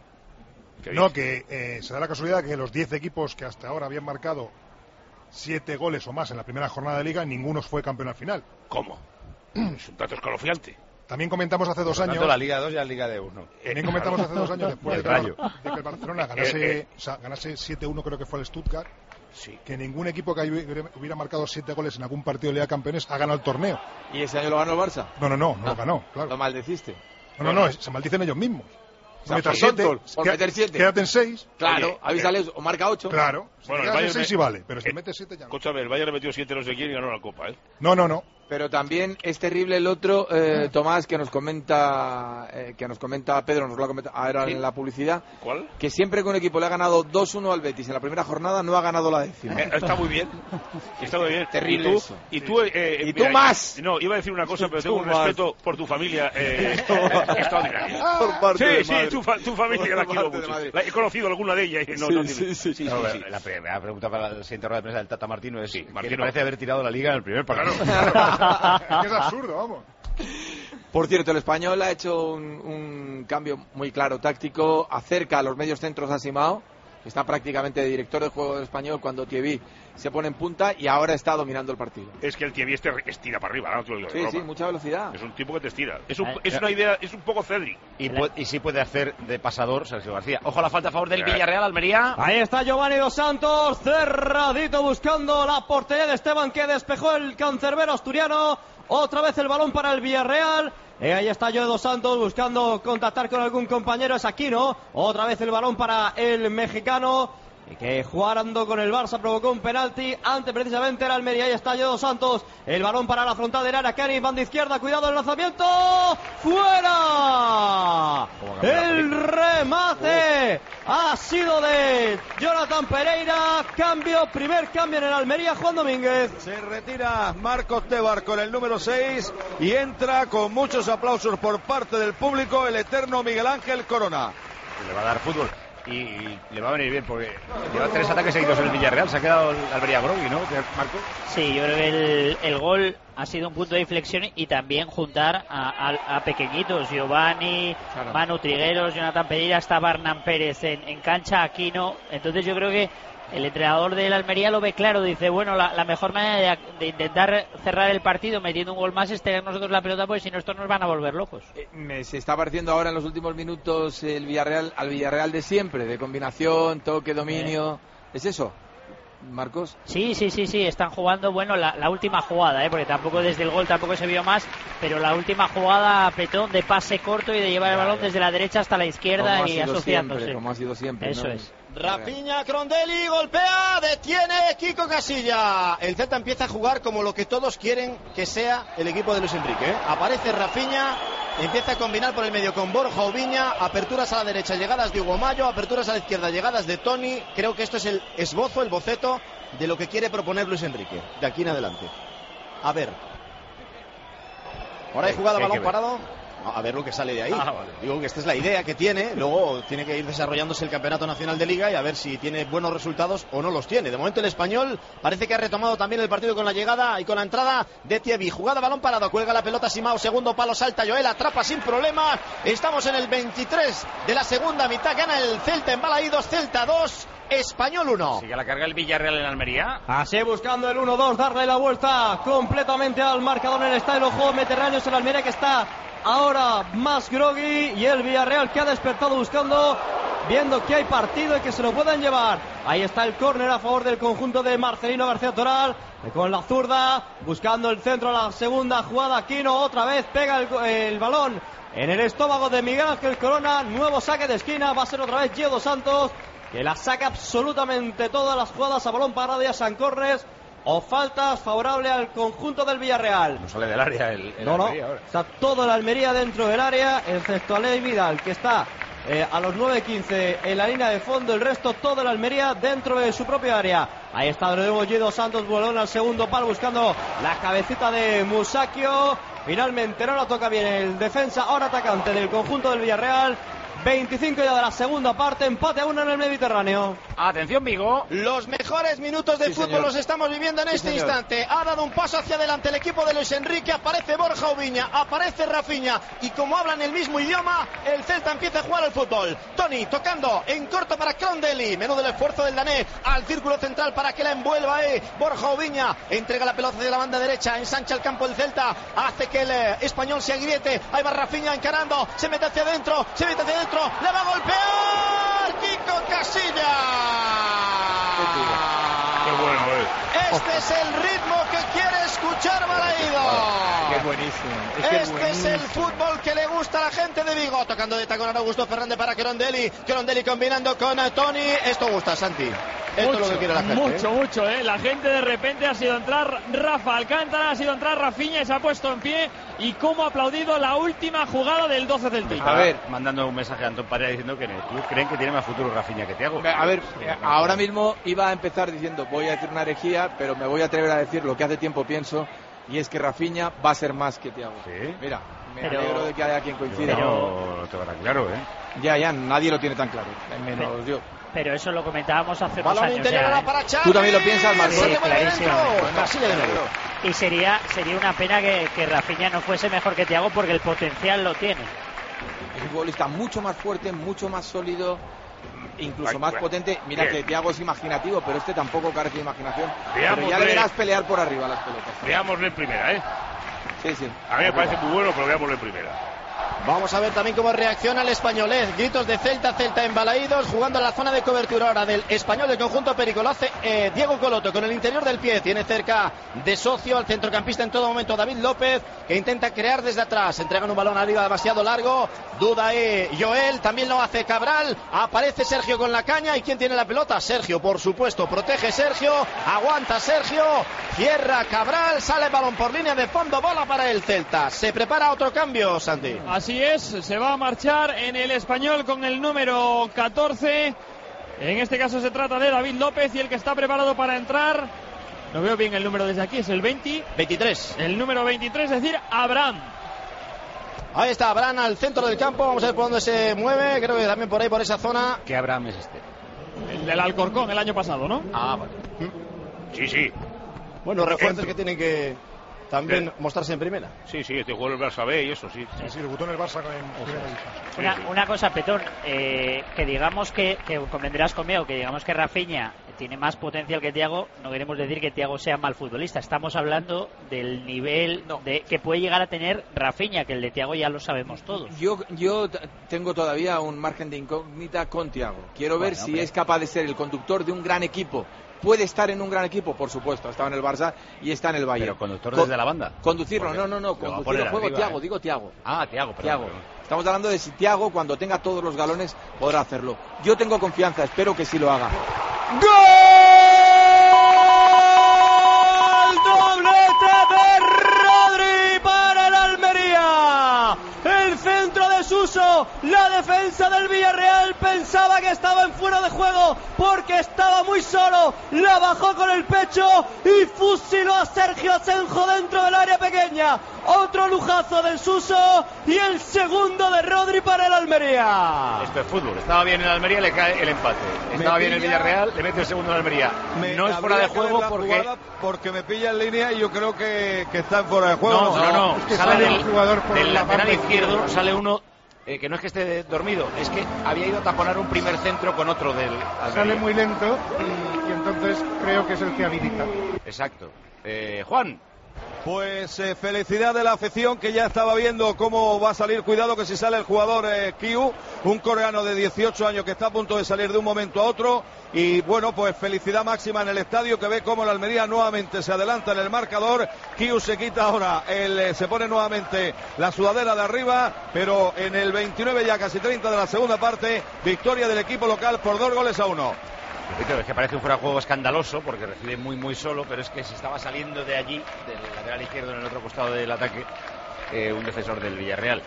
No, que se da la casualidad que los 10 equipos que hasta ahora habían marcado 7 goles o más en la primera jornada de Liga, ninguno fue campeón al final. ¿Cómo? Es un dato escalofriante. También comentamos hace 2 años... Tanto la Liga 2 y la Liga de 1. También comentamos hace 2 años, después de que el Barcelona ganase 7-1, creo que fue el Stuttgart, sí, que ningún equipo que hubiera marcado 7 goles en algún partido de Liga de Campeones ha ganado el torneo. ¿Y ese año lo ganó el Barça? No lo ganó, claro. ¿Lo maldeciste? No, se maldicen ellos mismos. Por meter 7. Quédate en 6. Claro, avísales, o marca 8. Claro, bueno, si quedas en 6 sí vale, pero si metes 7 ya no. Escúchame, el Bayern metió 7 no sé quién y ganó la Copa, ¿eh? No. Pero también es terrible el otro, Tomás, que nos comenta Pedro, nos lo ha comentado ahora en la publicidad. ¿Cuál? Que siempre que un equipo le ha ganado 2-1 al Betis en la primera jornada, no ha ganado la décima. Está muy bien. Está muy bien. Terrible eso. Y tú mira, más. No, iba a decir una cosa, pero tengo un respeto por tu familia extraordinario. Por parte de sí, tu familia la quiero mucho. He conocido alguna de ellas. Sí. La primera pregunta para la siguiente rueda de prensa del Tata Martino es: ¿qué le parece haber tirado la Liga en el primer partido? Es absurdo, vamos. Por cierto, el Español ha hecho un cambio muy claro táctico, acerca a los medios centros a Simao, que está prácticamente de director de juego del Español cuando Thierry se pone en punta, y ahora está dominando el partido. Es que el Thierry estira para arriba, no te lo digo. Sí, mucha velocidad. Es un tipo que te estira. Es una idea, es un poco Cedric. Y sí puede hacer de pasador Sergio García. Ojo a la falta a favor del Villarreal, Almería. Ahí está Giovanni Dos Santos, cerradito buscando la portería de Esteban, que despejó el cancerbero asturiano. Otra vez el balón para el Villarreal. Ahí está Joe Dos Santos buscando contactar con algún compañero. Es Aquino. Otra vez el balón para el mexicano, que jugando con el Barça provocó un penalti ante precisamente el Almería. Ahí está Joe Dos Santos. El balón para la frontal del área. Kenny, banda izquierda. Cuidado el lanzamiento. ¡Fuera! El remate ha sido de Jonathan Pereira. Primer cambio en el Almería, Juan Domínguez. Se retira Marcos Tebar con el número 6 y entra con muchos aplausos por parte del público el eterno Miguel Ángel Corona. Le va a dar fútbol y le va a venir bien porque lleva 3 ataques seguidos en el Villarreal. Se ha quedado el Almería grogui, ¿no, Marco? Sí, yo creo que el gol ha sido un punto de inflexión, y también juntar a pequeñitos, Giovanni, claro, Manu Trigueros, Jonathan Pereira, está Barnan Pérez en cancha, Aquino. Entonces yo creo que el entrenador del Almería lo ve claro, dice, bueno, la mejor manera de intentar cerrar el partido metiendo un gol más es tener nosotros la pelota, pues si no, estos nos van a volver locos. Se está pareciendo ahora en los últimos minutos el Villarreal al Villarreal de siempre, de combinación, toque, dominio. ¿Es eso? Marcos. Sí, están jugando, bueno, la última jugada, porque tampoco desde el gol tampoco se vio más, pero la última jugada, Petón, de pase corto y de llevar el balón desde la derecha hasta la izquierda y asociándose. Como ha sido siempre. Eso es. Rafinha, Crondelli, golpea, detiene Kiko Casilla. El Celta empieza a jugar como lo que todos quieren que sea el equipo de Luis Enrique. Aparece Rafinha, empieza a combinar por el medio con Borja Oubiña, aperturas a la derecha, llegadas de Hugo Mayo, aperturas a la izquierda, llegadas de Toni. Creo que esto es el esbozo, el boceto de lo que quiere proponer Luis Enrique de aquí en adelante. A ver. Ahora hay jugada balón parado. A ver lo que sale de ahí. Vale. Digo que esta es la idea que tiene. Luego tiene que ir desarrollándose el Campeonato Nacional de Liga y a ver si tiene buenos resultados o no los tiene. De momento el Español parece que ha retomado también el partido con la llegada y con la entrada de Thierry. Jugada balón parado, cuelga la pelota Simao, segundo palo, salta Joel, atrapa sin problema. Estamos en el 23 de la segunda mitad. Gana el Celta en Balaídos. Celta 2, Español 1. Sigue la carga el Villarreal en Almería. Así buscando el 1-2, darle la vuelta completamente al marcador en el estadio de los Juegos Mediterráneos. En Almería, que está ahora más groggy, y el Villarreal, que ha despertado buscando, viendo que hay partido y que se lo pueden llevar. Ahí está el córner a favor del conjunto de Marcelino García Toral, con la zurda, buscando el centro, la segunda jugada. Aquino otra vez pega el balón en el estómago de Miguel Ángel Corona. Nuevo saque de esquina, va a ser otra vez Gio dos Santos, que la saca absolutamente todas las jugadas a balón parado, ya sean córners o faltas, favorable al conjunto del Villarreal. No sale del área no, está todo el Almería dentro del área, excepto Aleix Vidal, que está a los 9:15 en la línea de fondo. El resto todo el Almería dentro de su propia área. Ahí está de nuevo Gio Santos, balón al segundo palo, buscando la cabecita de Musacchio. Finalmente no la toca bien el defensa, ahora atacante del conjunto del Villarreal. 25 ya de la segunda parte, empate a 1 en el Mediterráneo. Atención, Vigo. Los mejores minutos de fútbol señor. Los estamos viviendo en este instante. Ha dado un paso hacia adelante el equipo de Luis Enrique. Aparece Borja Oubiña, aparece Rafinha, y como hablan el mismo idioma, el Celta empieza a jugar al fútbol. Toni tocando en corto para Crondelli. Menudo el esfuerzo del danés al círculo central para que la envuelva. Borja Oubiña entrega la pelota de la banda derecha, ensancha el campo del Celta, hace que el español se agriete. Ahí va Rafinha encarando, se mete hacia adentro, le va a golpear Kiko Casilla. Qué bueno, Este es el ritmo que quiere escuchar Balaídos. Qué buenísimo. Este es el fútbol que le gusta a la gente de Vigo. Tocando de tacón a Augusto Fernández para Crondelli. Crondelli combinando con Toni. Esto gusta, Santi. Esto es lo que quiere la gente. Mucho. La gente de repente ha sido entrar Rafa Alcántara, ha sido entrar Rafinha y se ha puesto en pie. Y cómo ha aplaudido la última jugada del 12 del Celta. A ver, mandando un mensaje a Antón Paredes diciendo que en el club creen que tiene más futuro Rafinha que Thiago. A ver, ahora mismo iba a empezar diciendo, voy a decir una herejía, pero me voy a atrever a decir lo que hace tiempo pienso, y es que Rafinha va a ser más que Thiago. ¿Sí? Mira, me alegro de que haya quien coincida. No te va tan claro, Ya, nadie lo tiene tan claro, menos yo. Pero eso lo comentábamos hace Balón 2 años interior ya, para Xavi. ¿Tú también lo piensas, Marcos? Sí, clarísimo. Casilla de nuevo. Y sería una pena que Rafinha no fuese mejor que Thiago, porque el potencial lo tiene. Es un futbolista mucho más fuerte, mucho más sólido, incluso más potente. Mira que Thiago es imaginativo, pero este tampoco carece de imaginación. Pero ya le verás pelear por arriba las pelotas. Veámosle en primera, Sí. A mí me parece muy bueno, pero veámosle en primera. Vamos a ver también cómo reacciona el Español. Gritos de Celta en Balaídos, jugando en la zona de cobertura ahora del Español del conjunto Perico. Lo hace Diego Coloto con el interior del pie. Tiene cerca de socio al centrocampista en todo momento David López, que intenta crear desde atrás. Entregan un balón arriba demasiado largo. Duda Joel, también lo hace Cabral. Aparece Sergio con la caña. ¿Y quién tiene la pelota? Sergio, por supuesto. Protege Sergio. Aguanta Sergio. Cierra Cabral. Sale el balón por línea de fondo. Bola para el Celta. Se prepara otro cambio, Santi. Así es, se va a marchar en el Español con el número 14. En este caso se trata de David López, y el que está preparado para entrar, no veo bien el número desde aquí, es el 23. El número 23, es decir, Abraham. Ahí está Abraham al centro del campo. Vamos a ver por dónde se mueve. Creo que también por ahí, por esa zona. ¿Qué Abraham es este? El del Alcorcón el año pasado, ¿no? Ah, vale. Sí. Bueno, refuerzos que tienen que también mostrarse en primera. Sí, este juego el Barça B y eso, sí. Sí, debutó en el Barça en primera división. Una cosa, Petón, que digamos que convendrás conmigo, que digamos que Rafinha tiene más potencial que Thiago, no queremos decir que Thiago sea mal futbolista. Estamos hablando del nivel que puede llegar a tener Rafinha, que el de Thiago ya lo sabemos todos. Yo tengo todavía un margen de incógnita con Thiago. Quiero ver si es capaz de ser el conductor de un gran equipo ¿Puede estar en un gran equipo? Por supuesto, ha estado en el Barça y está en el Bayern. Pero conductor desde la banda. Conducirlo, no, conducir el juego, Thiago, digo Thiago. Ah, Thiago, perdón. Estamos hablando de si Thiago, cuando tenga todos los galones, podrá hacerlo. Yo tengo confianza, espero que sí lo haga. ¡Gol! ¡Doblete de Rodri para el Almería! El centro de Suso, la defensa del Villarreal pensaba que estaba en fuera de juego porque estaba muy solo, la bajó con el pecho y fusiló a Sergio Asenjo dentro del área pequeña. Otro lujazo del Suso y el segundo de Rodri para el Almería. Esto es fútbol. Estaba bien el Almería, le cae el empate. Estaba bien el Villarreal, le mete el segundo al Almería. No es fuera de juego porque me pilla en línea y yo creo que está en fuera de juego. No. Es que sale el jugador por del la lateral banda izquierdo, sale uno que no es que esté dormido, es que había ido a taponar un primer centro con otro del Almería. Sale muy lento y entonces creo que es el que habilita. Exacto. Juan. Pues felicidad de la afición que ya estaba viendo cómo va a salir. Cuidado que si sale el jugador Kiu, un coreano de 18 años que está a punto de salir de un momento a otro. Y bueno, pues felicidad máxima en el estadio, que ve cómo el Almería nuevamente se adelanta en el marcador. Kiu se quita ahora, se pone nuevamente la sudadera de arriba, pero en el 29 ya casi 30 de la segunda parte, victoria del equipo local por 2-1. Es que parece un fuera de juego escandaloso porque recibe muy solo, pero es que se estaba saliendo de allí, del lateral izquierdo en el otro costado del ataque, un defensor del Villarreal.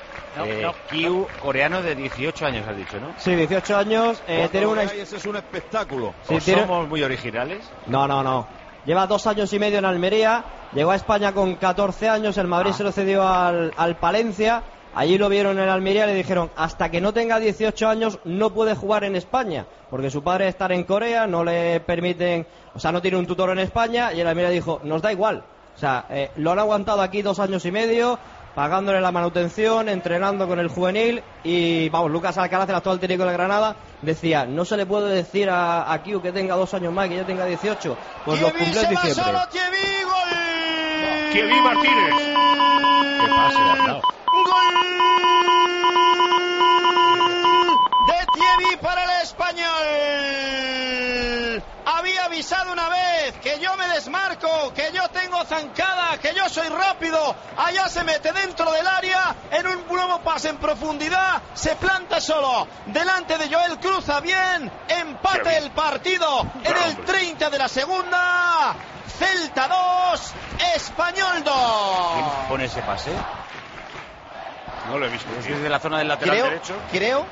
Kiu, coreano de 18 años, has dicho, ¿no? Sí, 18 años. Tiene una... Ese es un espectáculo. Sí, ¿somos muy originales? No. Lleva 2 años y medio en Almería. Llegó a España con 14 años. El Madrid se lo cedió al Palencia. Allí lo vieron en Almería y le dijeron: hasta que no tenga 18 años no puede jugar en España, porque su padre está en Corea, no le permiten, o sea, no tiene un tutor en España. Y el Almería dijo: nos da igual. O sea, lo han aguantado aquí 2 años y medio, pagándole la manutención, entrenando con el juvenil. Y vamos, Lucas Alcaraz, el actual técnico de Granada, decía: no se le puede decir a Kiu que tenga 2 años más, que ya tenga 18. Pues los cumple en diciembre. Kievi Martínez. ¿Qué pasa, Arnau? ¡Gol de Thierry para el Español! Había avisado una vez que yo me desmarco, que yo tengo zancada, que yo soy rápido. Allá se mete dentro del área, en un nuevo pase en profundidad, se planta solo delante de Joel, cruza bien, empate el partido en el 30 de la segunda. Celta 2, Español 2. ¿Quién pone ese pase? No lo he visto. ¿Es desde la zona del lateral derecho? Creo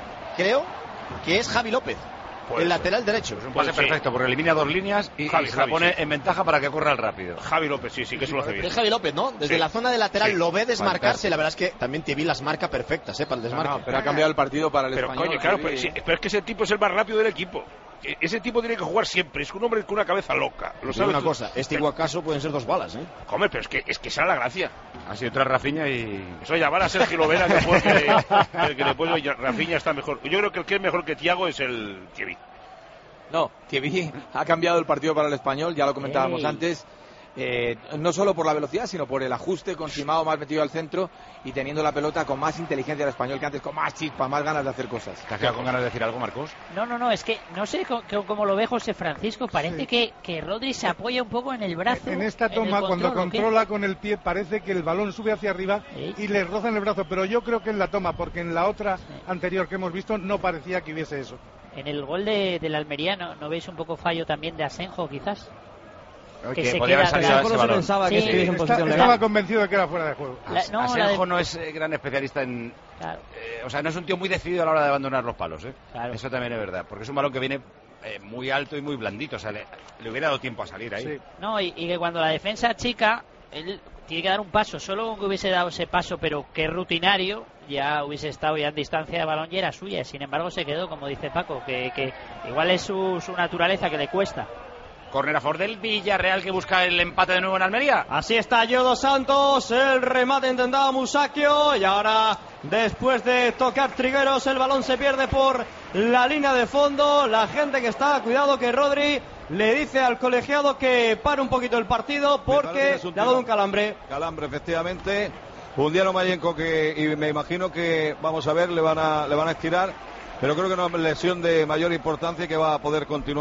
que es Javi López, el lateral derecho. Es un pase perfecto, porque elimina 2 líneas y se la pone en ventaja para que corra el rápido. Javi López, sí, que eso lo hace bien. Es Javi López, ¿no? Desde la zona de lateral lo ve desmarcarse. La verdad es que también TV las marca perfectas, para el desmarque. No, pero ha cambiado el partido para el Español. Coño, claro, pero es que ese tipo es el más rápido del equipo. Ese tipo tiene que jugar siempre. Es un hombre con una cabeza loca. Lo sabes una cosa, Guacaso pueden ser 2 balas, ¿eh? Hombre, pero es que esa es la gracia. Ha sido otra Rafinha y... Eso llamar a Sergio Lovera, que fue el que después Rafinha está mejor. Yo creo que el que es mejor que Thiago es el Thierry. No, Thierry ha cambiado el partido para el Español, ya lo comentábamos antes. No solo por la velocidad, sino por el ajuste con Simao más metido al centro y teniendo la pelota con más inteligencia del Español que antes, con más chispa, más ganas de hacer cosas. ¿Te has quedado con ganas de decir algo, Marcos? No, es que no sé cómo lo ve José Francisco. Parece que Rodri se apoya un poco en el brazo. En esta toma, cuando controla con el pie, parece que el balón sube hacia arriba y le roza en el brazo, pero yo creo que en la toma, porque en la otra anterior que hemos visto no parecía que hubiese eso. En el gol del Almería, ¿no veis un poco fallo también de Asenjo, quizás? Que se podía haber salido ese balón. Pensaba que estuviese en posición legal. Estaba convencido de que era fuera de juego. Asenjo no es gran especialista en... Claro. O sea, no es un tío muy decidido a la hora de abandonar los palos, ¿eh? Claro. Eso también es verdad, porque es un balón que viene muy alto y muy blandito. O sea, le hubiera dado tiempo a salir ahí. Sí. No, y que cuando la defensa chica, él tiene que dar un paso. Solo que hubiese dado ese paso, pero que es rutinario, ya hubiese estado ya en distancia de balón y era suya. Sin embargo, se quedó, como dice Paco, que igual es su naturaleza que le cuesta. Córner a favor del Villarreal, que busca el empate de nuevo en Almería. Así está Yodo Santos, el remate intentado Musacchio y ahora, después de tocar Trigueros, el balón se pierde por la línea de fondo. La gente que está, cuidado que Rodri le dice al colegiado que pare un poquito el partido porque le ha dado un calambre. Calambre, efectivamente. Undiano Mayenko, y me imagino que, vamos a ver, le van a estirar, pero creo que no es una lesión de mayor importancia y que va a poder continuar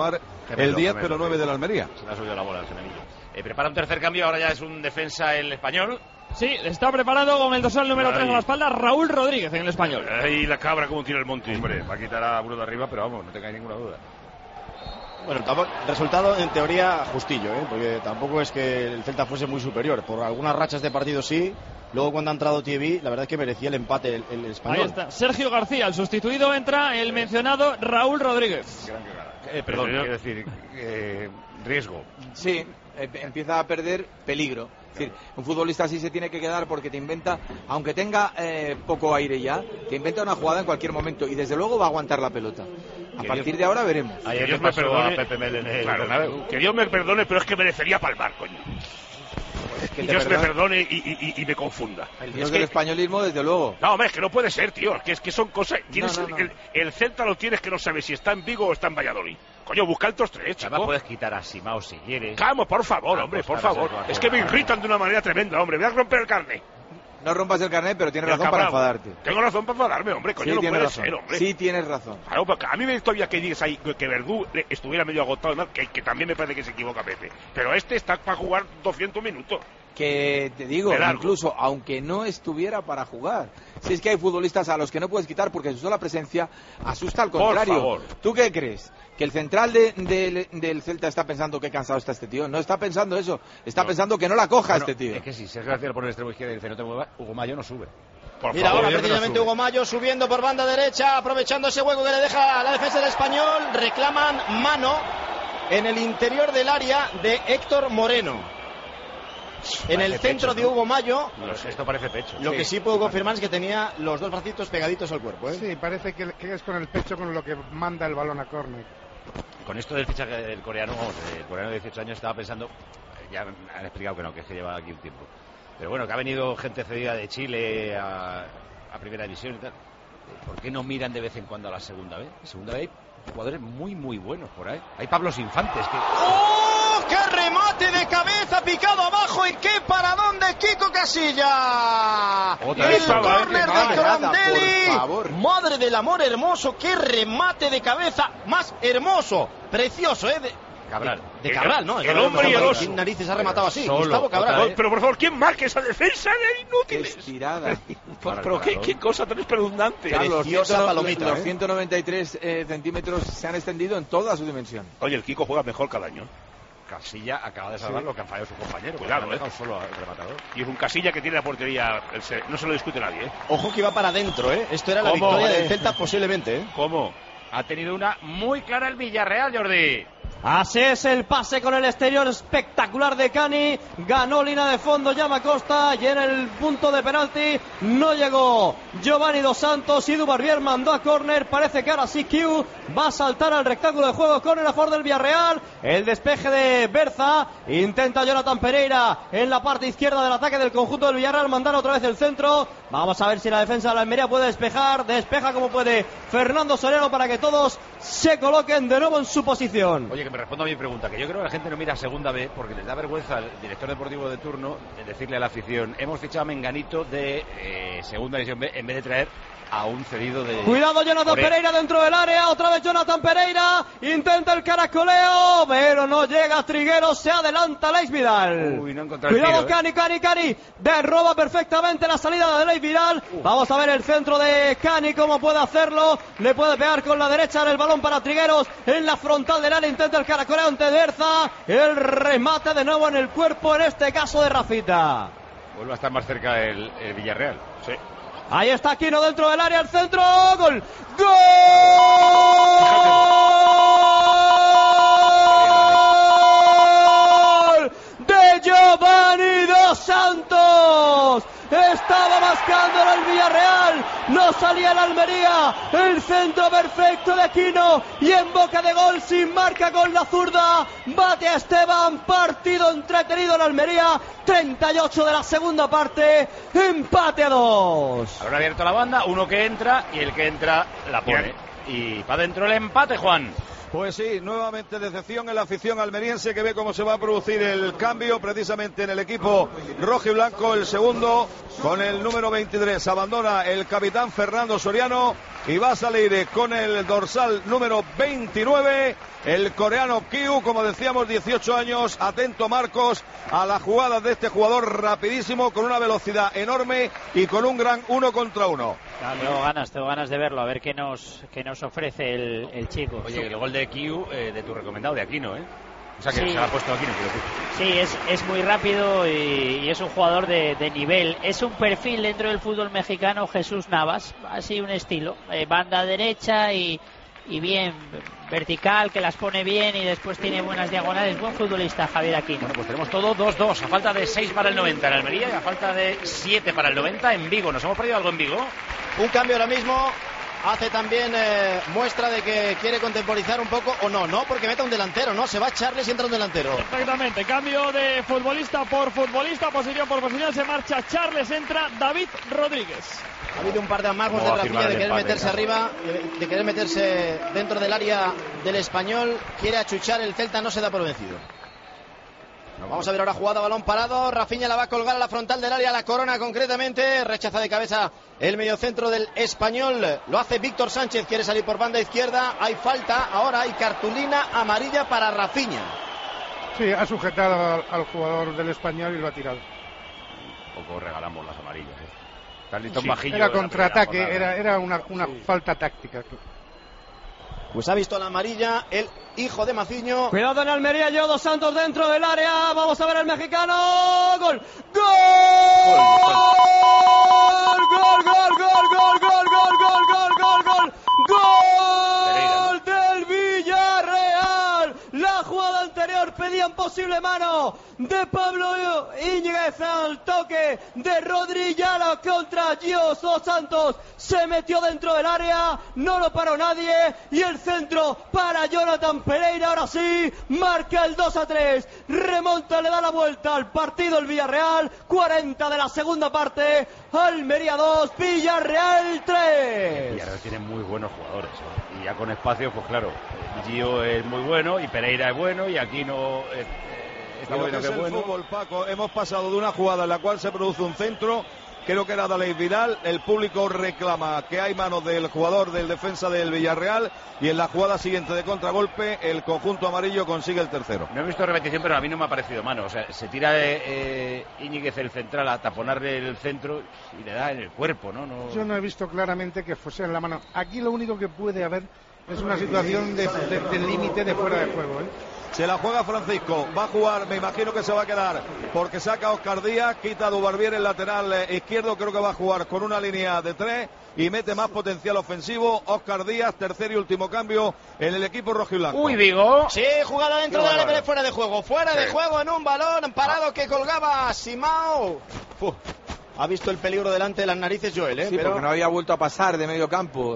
el 10, pero 9 de la Almería. Se le ha subido la bola al Gemelillo. Prepara un tercer cambio, ahora ya es un defensa el Español. Sí, está preparado con el dorsal número 3 a la espalda Raúl Rodríguez en el Español. Ahí la cabra como tira el monte. Hombre, va a quitar a Bruno de arriba, pero vamos, no tengáis ninguna duda. Bueno, resultado en teoría justillo, porque tampoco es que el Celta fuese muy superior. Por algunas rachas de partido sí. Luego cuando ha entrado Thierry, la verdad es que merecía el empate el Español. Ahí está, Sergio García, el sustituido, entra el mencionado Raúl Rodríguez. Perdón, quiero decir, riesgo. Sí, empieza a perder peligro. Es decir, un futbolista así se tiene que quedar porque te inventa, aunque tenga poco aire ya, te inventa una jugada en cualquier momento y desde luego va a aguantar la pelota. A partir de ahora veremos. Que Dios me perdone, que Dios me perdone, pero es que merecería palmar, coño. Que Dios me perdone y me confunda. El Dios del españolismo, desde luego. No, hombre, es que no puede ser, tío. Es que son cosas. El Celta lo tienes que no sabes si está en Vigo o está en Valladolid. Coño, busca estos tres, chico. Además puedes quitar a Simao si quieres. Vamos, por favor, hombre, por favor. Es que me irritan de una manera tremenda, hombre. Voy a romper el carnet. No rompas el carnet, pero tienes razón para enfadarte. Tengo razón para enfadarme, hombre. Coño, no puede ser, hombre. Sí, tienes razón. Claro, porque a mí me todavía que digas ahí que Verdú estuviera medio agotado, que también me parece que se equivoca Pepe. Pero este está para jugar 200 minutos. Que te digo, incluso aunque no estuviera para jugar. Si es que hay futbolistas a los que no puedes quitar porque su sola presencia asusta al contrario. Por favor. ¿Tú qué crees? ¿Que el central del Celta está pensando que cansado está este tío? No está pensando eso. Está pensando que no la coja este tío. Es que si Sergio García lo pone el extremo izquierdo y dice no te muevas, Hugo Mayo no sube. Mira, ahora precisamente Hugo Mayo subiendo por banda derecha, aprovechando ese hueco que le deja la defensa del Español. Reclaman mano en el interior del área de Héctor Moreno. En el centro de Hugo Mayo. Esto parece pecho. Lo que sí puedo confirmar es que tenía los dos bracitos pegaditos al cuerpo. Sí, parece que es con el pecho con lo que manda el balón a córner. Con esto del fichaje del coreano, el coreano de 18 años estaba pensando, ya han explicado que no, que es que lleva aquí un tiempo. Pero bueno, que ha venido gente cedida de Chile a primera división y tal. ¿Por qué no miran de vez en cuando a la segunda vez? En segunda vez hay jugadores muy, muy buenos por ahí. Hay Pablos Infantes que... ¡Oh! ¡Qué remate de cabeza picado abajo! ¿Y qué paradón de Kiko Casilla! El córner de Corandelli. Madre del amor hermoso, qué remate de cabeza más hermoso, precioso, Cabral. De Cabral, ¿no? El hombre y el oso. ¿Quién narices ha rematado así? Solo, Gustavo Cabral. Pero por favor, ¿quién marca esa defensa de inútiles? Estirada. Pero qué cosa tan espeluznante. Los 193 centímetros se han extendido en toda su dimensión. Oye, el Kiko juega mejor cada año. Casilla acaba de salvar lo que han fallado su compañero. Cuidado, solo el rematador. Y es un Casilla que tiene la portería, no se lo discute nadie, Ojo que iba para adentro, Esto era la victoria del Celta posiblemente, ¿Cómo? Ha tenido una muy clara el Villarreal, Jordi. Así es el pase con el exterior espectacular de Cani. Ganó línea de fondo Llama Costa y en el punto de penalti no llegó Giovanni Dos Santos y Dubarbier mandó a córner. Parece que ahora sí Q va a saltar al rectángulo de juego. Córner a favor del Villarreal. El despeje de Berza. Intenta Jonathan Pereira en la parte izquierda del ataque del conjunto del Villarreal mandar otra vez el centro. Vamos a ver si la defensa de la Almería puede despejar. Despeja como puede Fernando Soriano para que todos se coloquen de nuevo en su posición. Oye, que me responda a mi pregunta, que yo creo que la gente no mira segunda B porque les da vergüenza al director deportivo de turno decirle a la afición, hemos fichado a Menganito de segunda división B en vez de traer a un cedido de... Cuidado Jonathan Pereira dentro del área, otra vez Jonathan Pereira, intenta el caracoleo, pero no llega Trigueros, se adelanta Leis Vidal. Uy, no encontró cuidado el tiro, Cani, derroba perfectamente la salida de Leis Vidal. Vamos a ver el centro de Cani, cómo puede hacerlo, le puede pegar con la derecha en el balón para Trigueros, en la frontal del área, intenta el caracoleo ante Berza, el remate de nuevo en el cuerpo, en este caso de Rafita. Vuelve a estar más cerca el Villarreal. Sí. Ahí está Aquino dentro del área, el centro, ¡gol! ¡Gol! De Giovanni Dos Santos. Estaba mascándolo el Villarreal, no salía el Almería, el centro perfecto de Aquino y en boca de gol sin marca con la zurda, bate a Esteban, partido entretenido en Almería, 38 de la segunda parte, empate a 2. Ahora abierto la banda, uno que entra y el que entra la pone. Y para adentro el empate, Juan. Pues sí, nuevamente decepción en la afición almeriense que ve cómo se va a producir el cambio precisamente en el equipo rojo y blanco. El segundo con el número 23 abandona el capitán Fernando Soriano y va a salir con el dorsal número 29 el coreano Kyu, como decíamos, 18 años. Atento, Marcos, a las jugadas de este jugador rapidísimo, con una velocidad enorme y con un gran 1 contra 1. Tengo ganas de verlo, a ver qué nos ofrece el chico. Oye, el gol de Kyu, de tu recomendado, de Aquino, ¿eh? O sea, que sí, se ha puesto Aquino. Sí, es muy rápido y es un jugador de nivel. Es un perfil dentro del fútbol mexicano, Jesús Navas, así un estilo. Banda derecha y bien vertical, que las pone bien y después tiene buenas diagonales. Buen futbolista, Javier Aquino. Bueno, pues tenemos todo 2-2, a falta de 6 para el 90 en Almería y a falta de 7 para el 90 en Vigo. ¿Nos hemos perdido algo en Vigo? Un cambio ahora mismo. Hace también muestra de que quiere contemporizar un poco, o no, porque mete un delantero, ¿no? Se va Charles y entra un delantero. Exactamente, cambio de futbolista por futbolista, posición por posición, se marcha Charles, entra David Rodríguez. Ha habido un par de amagos de Rafinha de querer meterse arriba, de querer meterse dentro del área del Español, quiere achuchar el Celta, no se da por vencido. Vamos a ver ahora jugada, balón parado, Rafinha la va a colgar a la frontal del área, la Corona concretamente, rechaza de cabeza el mediocentro del Español, lo hace Víctor Sánchez, quiere salir por banda izquierda, hay falta, ahora hay cartulina amarilla para Rafinha. Sí, ha sujetado al jugador del Español y lo ha tirado. Un poco regalamos las amarillas, ¿eh? Sí, era contraataque, era una falta táctica. Pues ha visto la amarilla el hijo de Maciño. Cuidado en Almería, Yo Dos Santos dentro del área. Vamos a ver al mexicano. ¡Gol! ¡Gol! ¡Gol, gol, gol, gol, gol, gol, gol, gol, gol, gol! ¡Gol del Villarreal! La jugada anterior pedían posible mano de Pablo Íñiguez al toque de Rodri, ya la contra Gio Dos Santos, se metió dentro del área, no lo paró nadie y el centro para Jonathan Pereira, ahora sí, marca el 2-3, remonta, le da la vuelta al partido el Villarreal, 40 de la segunda parte, Almería 2, Villarreal 3. Villarreal tiene muy buenos jugadores, ¿eh? Y ya con espacio, pues claro, Gio es muy bueno y Pereira es bueno y Aquino está bueno, bueno, que es el bueno. Fútbol, Paco, hemos pasado de una jugada en la cual se produce un centro, creo que era Daley Vidal, el público reclama que hay manos del jugador del defensa del Villarreal y en la jugada siguiente de contragolpe el conjunto amarillo consigue el tercero. No he visto repetición, pero a mí no me ha parecido mano, o sea, se tira Íñiguez el central a taponarle el centro y le da en el cuerpo, ¿no? Yo no he visto claramente que fuese en la mano. Aquí lo único que puede haber es una situación de límite de fuera de juego, ¿eh? Se la juega Francisco, va a jugar, me imagino que se va a quedar porque saca a Óscar Díaz, quita a Dubarbier el lateral izquierdo, creo que va a jugar con una línea de 3 y mete más potencial ofensivo. Óscar Díaz, tercer y último cambio en el equipo rojiblanco. Uy, Vigo. Sí, jugada dentro del área, pero fuera de juego, de juego en un balón parado que colgaba Simao. Ha visto el peligro delante de las narices Joel, ¿eh? Sí, pero porque no había vuelto a pasar de medio campo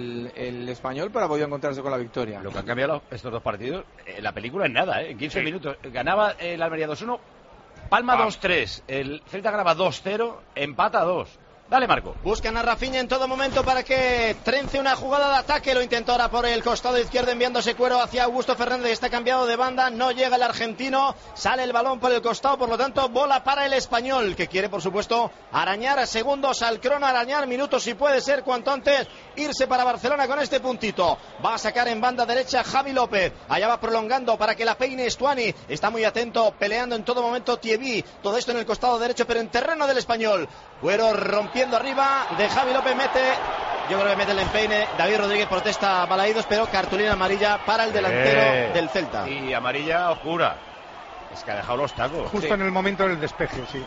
el Español para poder encontrarse con la victoria. Lo que han cambiado estos dos partidos, la película es nada, ¿eh? En 15 minutos. Ganaba el Almería 2-1, Palma 2-3, el Celta ganaba 2-0, empata 2. Dale, Marco. Buscan a Rafinha en todo momento para que trence una jugada de ataque. Lo intentó ahora por el costado izquierdo enviándose Cuero hacia Augusto Fernández. Está cambiado de banda. No llega el argentino. Sale el balón por el costado. Por lo tanto, bola para el Español, que quiere, por supuesto, arañar a segundos al crono, arañar minutos si puede ser cuanto antes. Irse para Barcelona con este puntito. Va a sacar en banda derecha Javi López. Allá va prolongando para que la peine Stuani. Está muy atento, peleando en todo momento Thierry. Todo esto en el costado derecho, pero en terreno del Español. Cuero rompiendo arriba de Javi López, yo creo que mete el empeine. David Rodríguez protesta Balaídos, pero cartulina amarilla para el delantero del Celta. Y amarilla oscura. Es que ha dejado los tacos. Justo en el momento del despeje, sí.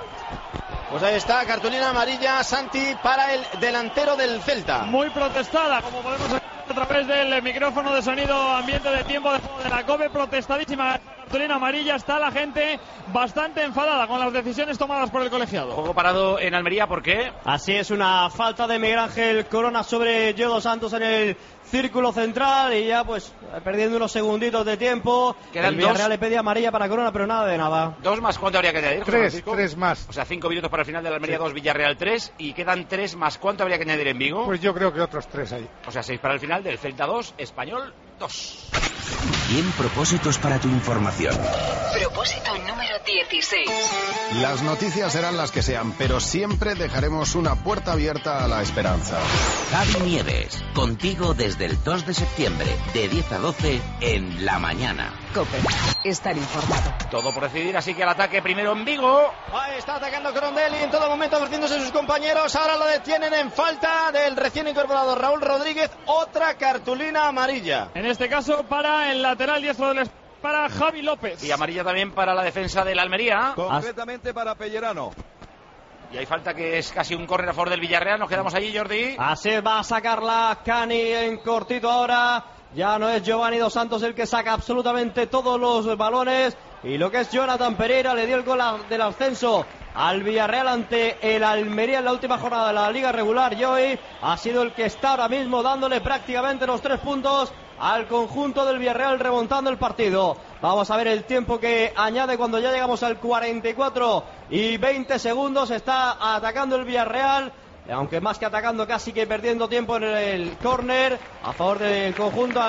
Pues ahí está, cartulina amarilla, Santi, para el delantero del Celta. Muy protestada, como podemos ver a través del micrófono de sonido ambiente de tiempo de juego de la COPE, protestadísima cartulina amarilla. Está la gente bastante enfadada con las decisiones tomadas por el colegiado. Juego parado en Almería, ¿por qué? Así es, una falta de Miguel Ángel Corona sobre Gio Dos Santos en el círculo central y ya pues perdiendo unos segunditos de tiempo. Quedan el Villarreal le pedía amarilla para Corona, pero nada de nada. ¿Dos más cuánto habría que añadir? Tres más. O sea, 5 minutos para el final de la Almería 2, Villarreal 3 y quedan 3 más. ¿Cuánto habría que añadir en Vigo? Pues yo creo que otros 3 ahí. O sea, 6 para el final del Celta 2, Español 2. 100 propósitos para tu información. Propósito número 16. Las noticias serán las que sean, pero siempre dejaremos una puerta abierta a la esperanza. Javi Nieves, contigo desde el 2 de septiembre, de 10 a 12 en La Mañana. COPE. Estar informado. Todo por decidir, así que al ataque primero en Vigo. Ahí está atacando Crondelli en todo momento, ofreciéndose a sus compañeros. Ahora lo detienen en falta del recién incorporado Raúl Rodríguez. Otra cartulina amarilla. En este caso para el lateral diestro del para Javi López. Y amarilla también para la defensa del Almería. Concretamente para Pellerano. Y hay falta que es casi un córner a favor del Villarreal. Nos quedamos allí, Jordi. Así va a sacarla Cani en cortito ahora. Ya no es Giovanni Dos Santos el que saca absolutamente todos los balones. Y lo que es Jonathan Pereira le dio el gol del ascenso al Villarreal ante el Almería en la última jornada de la Liga Regular. Y hoy ha sido el que está ahora mismo dándole prácticamente los 3 puntos al conjunto del Villarreal, remontando el partido. Vamos a ver el tiempo que añade cuando ya llegamos al 44 y 20 segundos. Está atacando el Villarreal, aunque más que atacando, casi que perdiendo tiempo en el córner a favor del conjunto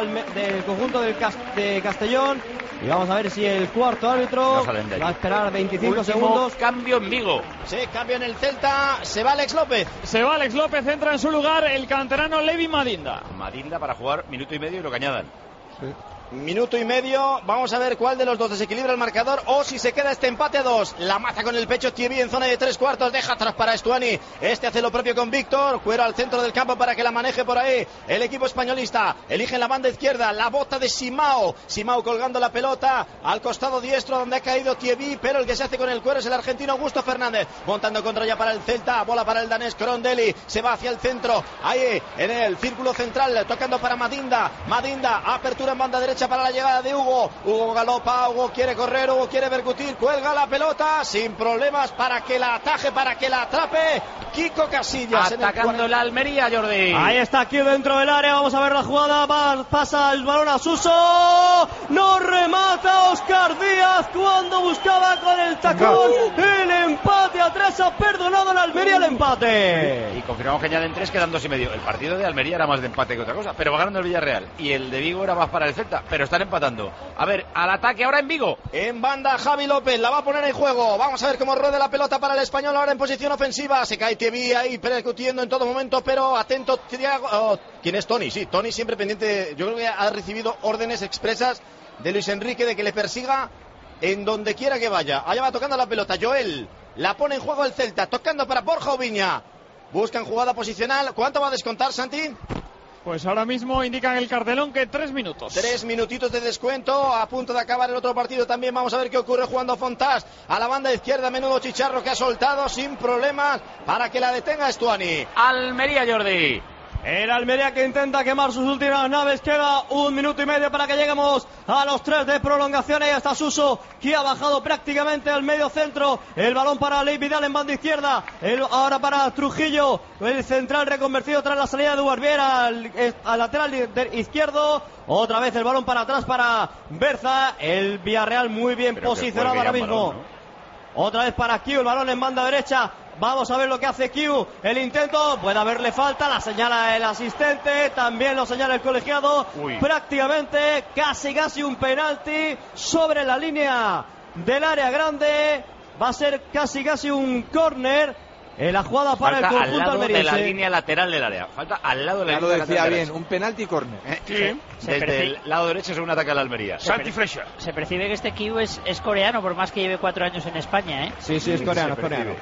de Castellón. Y vamos a ver si el cuarto árbitro va a esperar 25 segundos. Cambio en Vigo. Sí, cambio en el Celta. Se va Alex López. Entra en su lugar el canterano Levi Madinda. Madinda para jugar minuto y medio y lo que añadan. Sí. Minuto y medio, vamos a ver cuál de los dos desequilibra el marcador o si se queda este empate a 2. La maza con el pecho Thierry en zona de 3/4, deja atrás para Estuani. Este hace lo propio con Víctor, Cuero al centro del campo para que la maneje por ahí. El equipo españolista elige en la banda izquierda, la bota de Simao colgando la pelota al costado diestro donde ha caído Thierry, pero el que se hace con el cuero es el argentino Augusto Fernández, montando contra ya para el Celta, bola para el danés Crondelli, se va hacia el centro, ahí en el círculo central, tocando para Madinda, apertura en banda derecha para la llegada de Hugo galopa, Hugo quiere correr, Hugo quiere percutir, cuelga la pelota sin problemas para que la ataje, para que la atrape Kiko Casillas. Atacando la Almería, Jordi. Ahí está aquí dentro del área, vamos a ver la jugada, pasa el balón a Suso, no remata Óscar Díaz cuando buscaba con el tacón el empate a 3, ha perdonado la Almería el empate. Y confirmamos que añaden 3, quedan 2 y medio. El partido de Almería era más de empate que otra cosa, pero va ganando el Villarreal, y el de Vigo era más para el Celta, pero están empatando. A ver, al ataque ahora en Vigo. En banda Javi López, la va a poner en juego. Vamos a ver cómo rueda la pelota para el español ahora en posición ofensiva. Se cae Thierry ahí percutiendo en todo momento, pero atento Thiago. ¿Quién es Tony? Sí, Tony siempre pendiente. Yo creo que ha recibido órdenes expresas de Luis Enrique de que le persiga en donde quiera que vaya. Allá va tocando la pelota Joel. La pone en juego el Celta, tocando para Borja Oviña. Buscan jugada posicional. ¿Cuánto va a descontar, Santi? Pues ahora mismo indican el cartelón que 3 minutos. 3 minutitos de descuento, a punto de acabar el otro partido también. Vamos a ver qué ocurre jugando Fontás a la banda izquierda, menudo chicharro que ha soltado sin problemas para que la detenga Estuani. Almería, Jordi. El Almería que intenta quemar sus últimas naves. Queda 1 minuto y medio para que lleguemos a los 3 de prolongación. Ahí está Suso, que ha bajado prácticamente al medio centro. El balón para Ley Vidal en banda izquierda. Ahora para Trujillo, el central reconvertido tras la salida de Barbiera al lateral izquierdo. Otra vez el balón para atrás para Berza. El Villarreal muy bien posicionado ahora mismo. Balón, ¿no? Otra vez para Q, el balón en banda derecha. Vamos a ver lo que hace Q. El intento, puede haberle falta, la señala el asistente, también lo señala el colegiado. Prácticamente casi un penalti sobre la línea del área grande. Va a ser casi un córner. La jugada para falta el conjunto almeriense. De la línea lateral del área. Falta al lado de la ya línea lo decía lateral bien, un penalti córner. Sí. Desde el lado derecho es un ataque a la Almería. Santi Flecha. Se percibe que este Kiu es coreano, por más que lleve 4 años en España, ¿eh? Sí, es coreano,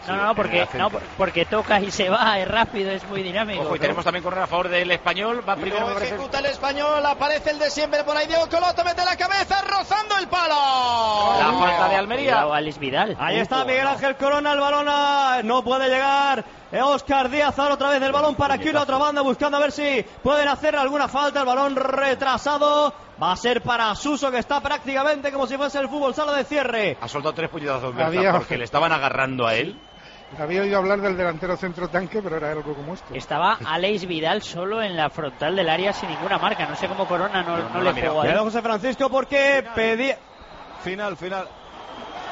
porque toca y se va, es rápido, es muy dinámico. Ojo, y tenemos también correr a favor del Español. Va primero. No ejecuta el Español, aparece el de siempre por ahí. Diego Coloto mete la cabeza, rozando el palo. La falta de Almería. Alex Vidal. Ahí está Miguel Ángel Corona, el balón no puede llegar. Óscar Díaz, ahora otra vez el balón para aquí, la otra banda buscando a ver si pueden hacer alguna falta. El balón retrasado va a ser para Suso, que está prácticamente como si fuese el fútbol sala de cierre. Ha soltado 3 puñetazos porque le estaban agarrando a él. Había oído hablar del delantero centro tanque, pero era algo como esto. Estaba Alex Vidal solo en la frontal del área sin ninguna marca. No sé cómo Corona no le pegó a él. José Francisco porque pedía... Final.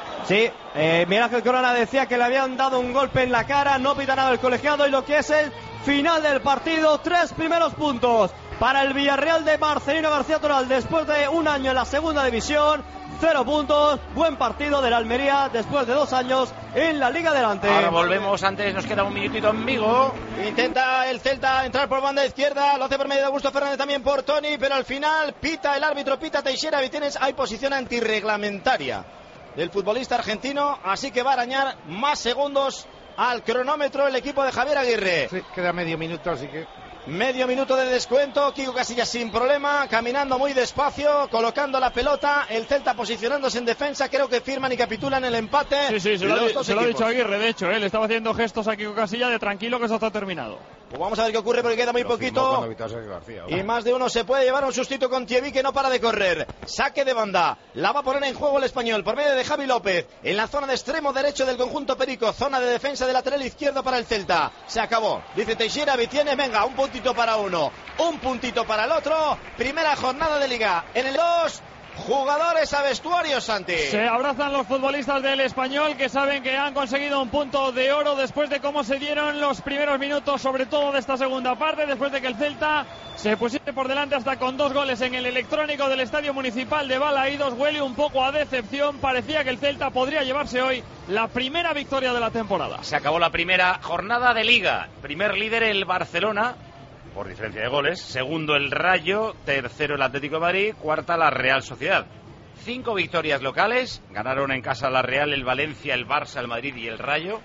Sí, Miguel Ángel Corona decía que le habían dado un golpe en la cara, no pita nada el colegiado, y lo que es el Final del partido, 3 primeros puntos para el Villarreal de Marcelino García Toral después de un año en la segunda división. 0 puntos, buen partido del Almería después de 2 años en la Liga Adelante. Ahora volvemos, antes nos queda un minutito en Vigo. Intenta el Celta entrar por banda izquierda, lo hace por medio de Augusto Fernández, también por Toni, pero al final pita el árbitro, pita Teixeira Vitienes. Hay posición antirreglamentaria del futbolista argentino, así que va a arañar más segundos al cronómetro el equipo de Javier Aguirre. Sí, queda medio minuto, así que... Medio minuto de descuento, Kiko Casillas sin problema, caminando muy despacio, colocando la pelota, el Celta posicionándose en defensa, creo que firman y capitulan el empate. Sí, se lo ha dicho Aguirre, de hecho, le estaba haciendo gestos a Kiko Casillas de tranquilo que eso está terminado. Pues vamos a ver qué ocurre porque queda muy poquito. Y más de uno se puede llevar un sustito con Thievi que no para de correr. Saque de banda, la va a poner en juego el español por medio de Javi López, en la zona de extremo derecho del conjunto perico, zona de defensa de lateral izquierdo para el Celta. Se acabó, dice Teixeira Vitienes, venga, un puntito para uno, un puntito para el otro. Primera jornada de Liga. En el 2, jugadores a vestuario, Santi. Se abrazan los futbolistas del Español, que saben que han conseguido un punto de oro después de cómo se dieron los primeros minutos, sobre todo de esta segunda parte, después de que el Celta se pusiese por delante hasta con 2 goles en el electrónico del Estadio Municipal de Balaídos. Huele un poco a decepción, parecía que el Celta podría llevarse hoy la primera victoria de la temporada. Se acabó la primera jornada de Liga. Primer líder el Barcelona, por diferencia de goles. Segundo el Rayo, tercero el Atlético de Madrid, cuarta la Real Sociedad. 5 victorias locales, ganaron en casa la Real, el Valencia, el Barça, el Madrid y el Rayo.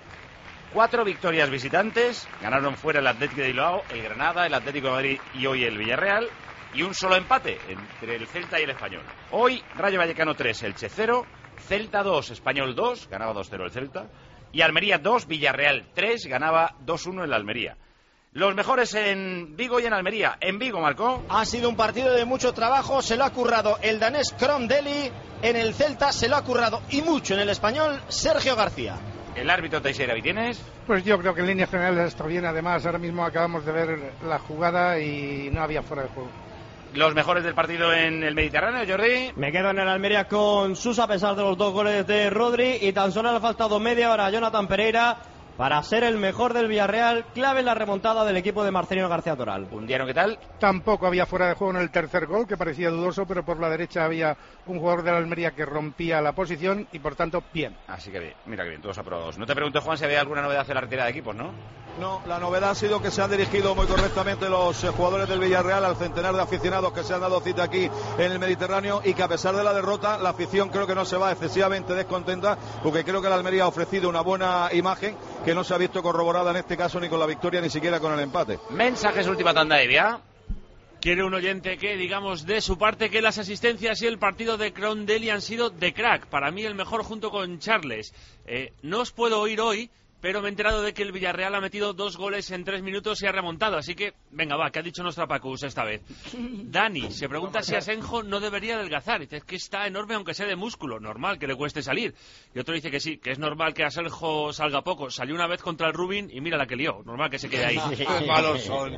4 victorias visitantes, ganaron fuera el Atlético de Bilbao, el Granada, el Atlético de Madrid y hoy el Villarreal. Y un solo empate entre el Celta y el Español. Hoy Rayo Vallecano 3, Elche 0, Celta 2, Español 2, ganaba 2-0 el Celta. Y Almería 2, Villarreal 3, ganaba 2-1 el Almería. Los mejores en Vigo y en Almería. En Vigo, Marcó. Ha sido un partido de mucho trabajo, se lo ha currado el danés Krondeli, en el Celta se lo ha currado y mucho en el Español Sergio García. El árbitro Teixeira Vitienes. Pues yo creo que en líneas generales está bien, además ahora mismo acabamos de ver la jugada y no había fuera de juego. Los mejores del partido en el Mediterráneo, Jordi. Me quedo en el Almería con Sus, a pesar de los 2 goles de Rodri, y tan solo le ha faltado media hora a Jonathan Pereira para ser el mejor del Villarreal, clave en la remontada del equipo de Marcelino García Toral. ¿Undiano qué tal? Tampoco había fuera de juego en el tercer gol, que parecía dudoso, pero por la derecha había un jugador de la Almería que rompía la posición y por tanto bien. Así que bien, mira que bien, todos aprobados. No te pregunto, Juan, si había alguna novedad en la retirada de equipos, ¿no? No, la novedad ha sido que se han dirigido muy correctamente los jugadores del Villarreal al centenar de aficionados que se han dado cita aquí en el Mediterráneo, y que a pesar de la derrota, la afición creo que no se va excesivamente descontenta, porque creo que la Almería ha ofrecido una buena imagen que no se ha visto corroborada en este caso ni con la victoria ni siquiera con el empate. Mensajes, última tanda, Evia. Quiere un oyente que digamos de su parte que las asistencias y el partido de Krondeli han sido de crack. Para mí el mejor junto con Charles. No os puedo oír hoy, pero me he enterado de que el Villarreal ha metido 2 goles en 3 minutos y ha remontado. Así que, venga, va, ¿qué ha dicho nuestra Pacus esta vez? Dani se pregunta si Asenjo no debería adelgazar. Dice que está enorme aunque sea de músculo. Normal que le cueste salir. Y otro dice que sí, que es normal que Asenjo salga poco. Salió una vez contra el Rubin y mira la que lió. Normal que se quede ahí. Qué malos son.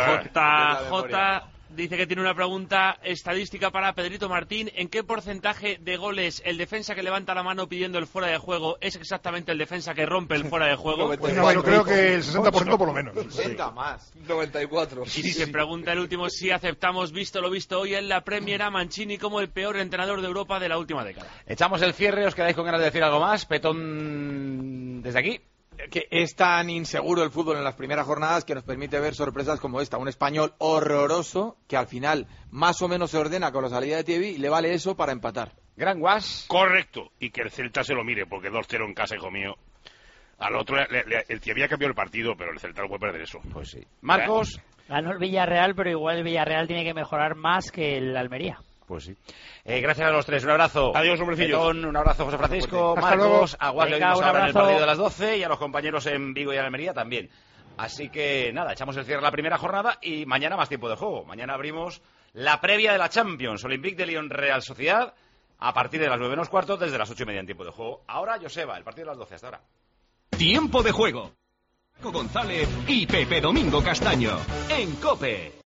JJ dice que tiene una pregunta estadística para Pedrito Martín. ¿En qué porcentaje de goles el defensa que levanta la mano pidiendo el fuera de juego es exactamente el defensa que rompe el fuera de juego? Pues no, yo creo que el 60% por lo menos. 60 más. 94. Y se pregunta el último si aceptamos, visto lo visto hoy en la Premier, a Mancini como el peor entrenador de Europa de la última década. Echamos el cierre, os quedáis con ganas de decir algo más. Petón, desde aquí. Que es tan inseguro el fútbol en las primeras jornadas que nos permite ver sorpresas como esta. Un Español horroroso que al final más o menos se ordena con la salida de Thievi y le vale eso para empatar. Gran Guas. Correcto. Y que el Celta se lo mire, porque 2-0 en casa, hijo mío. Al otro, el Thievi ha cambiado el partido, pero el Celta no puede perder eso. Pues sí. Marcos. Ganó el Villarreal, pero igual el Villarreal tiene que mejorar más que el Almería. Pues sí. Gracias a los tres, un abrazo. Adiós, hombrecillos. Un abrazo, José Francisco, Marcos, a Guas le oímos ahora en el partido de las 12 y a los compañeros en Vigo y en Almería también. Así que nada, echamos el cierre a la primera jornada y mañana más tiempo de juego. Mañana abrimos la previa de la Champions, Olympique de Lyon Real Sociedad, a partir de las 9 menos cuarto, desde las 8:30 en tiempo de juego. Ahora Joseba, el partido de las 12 hasta ahora. Tiempo de juego. González y Pepe Domingo Castaño en COPE.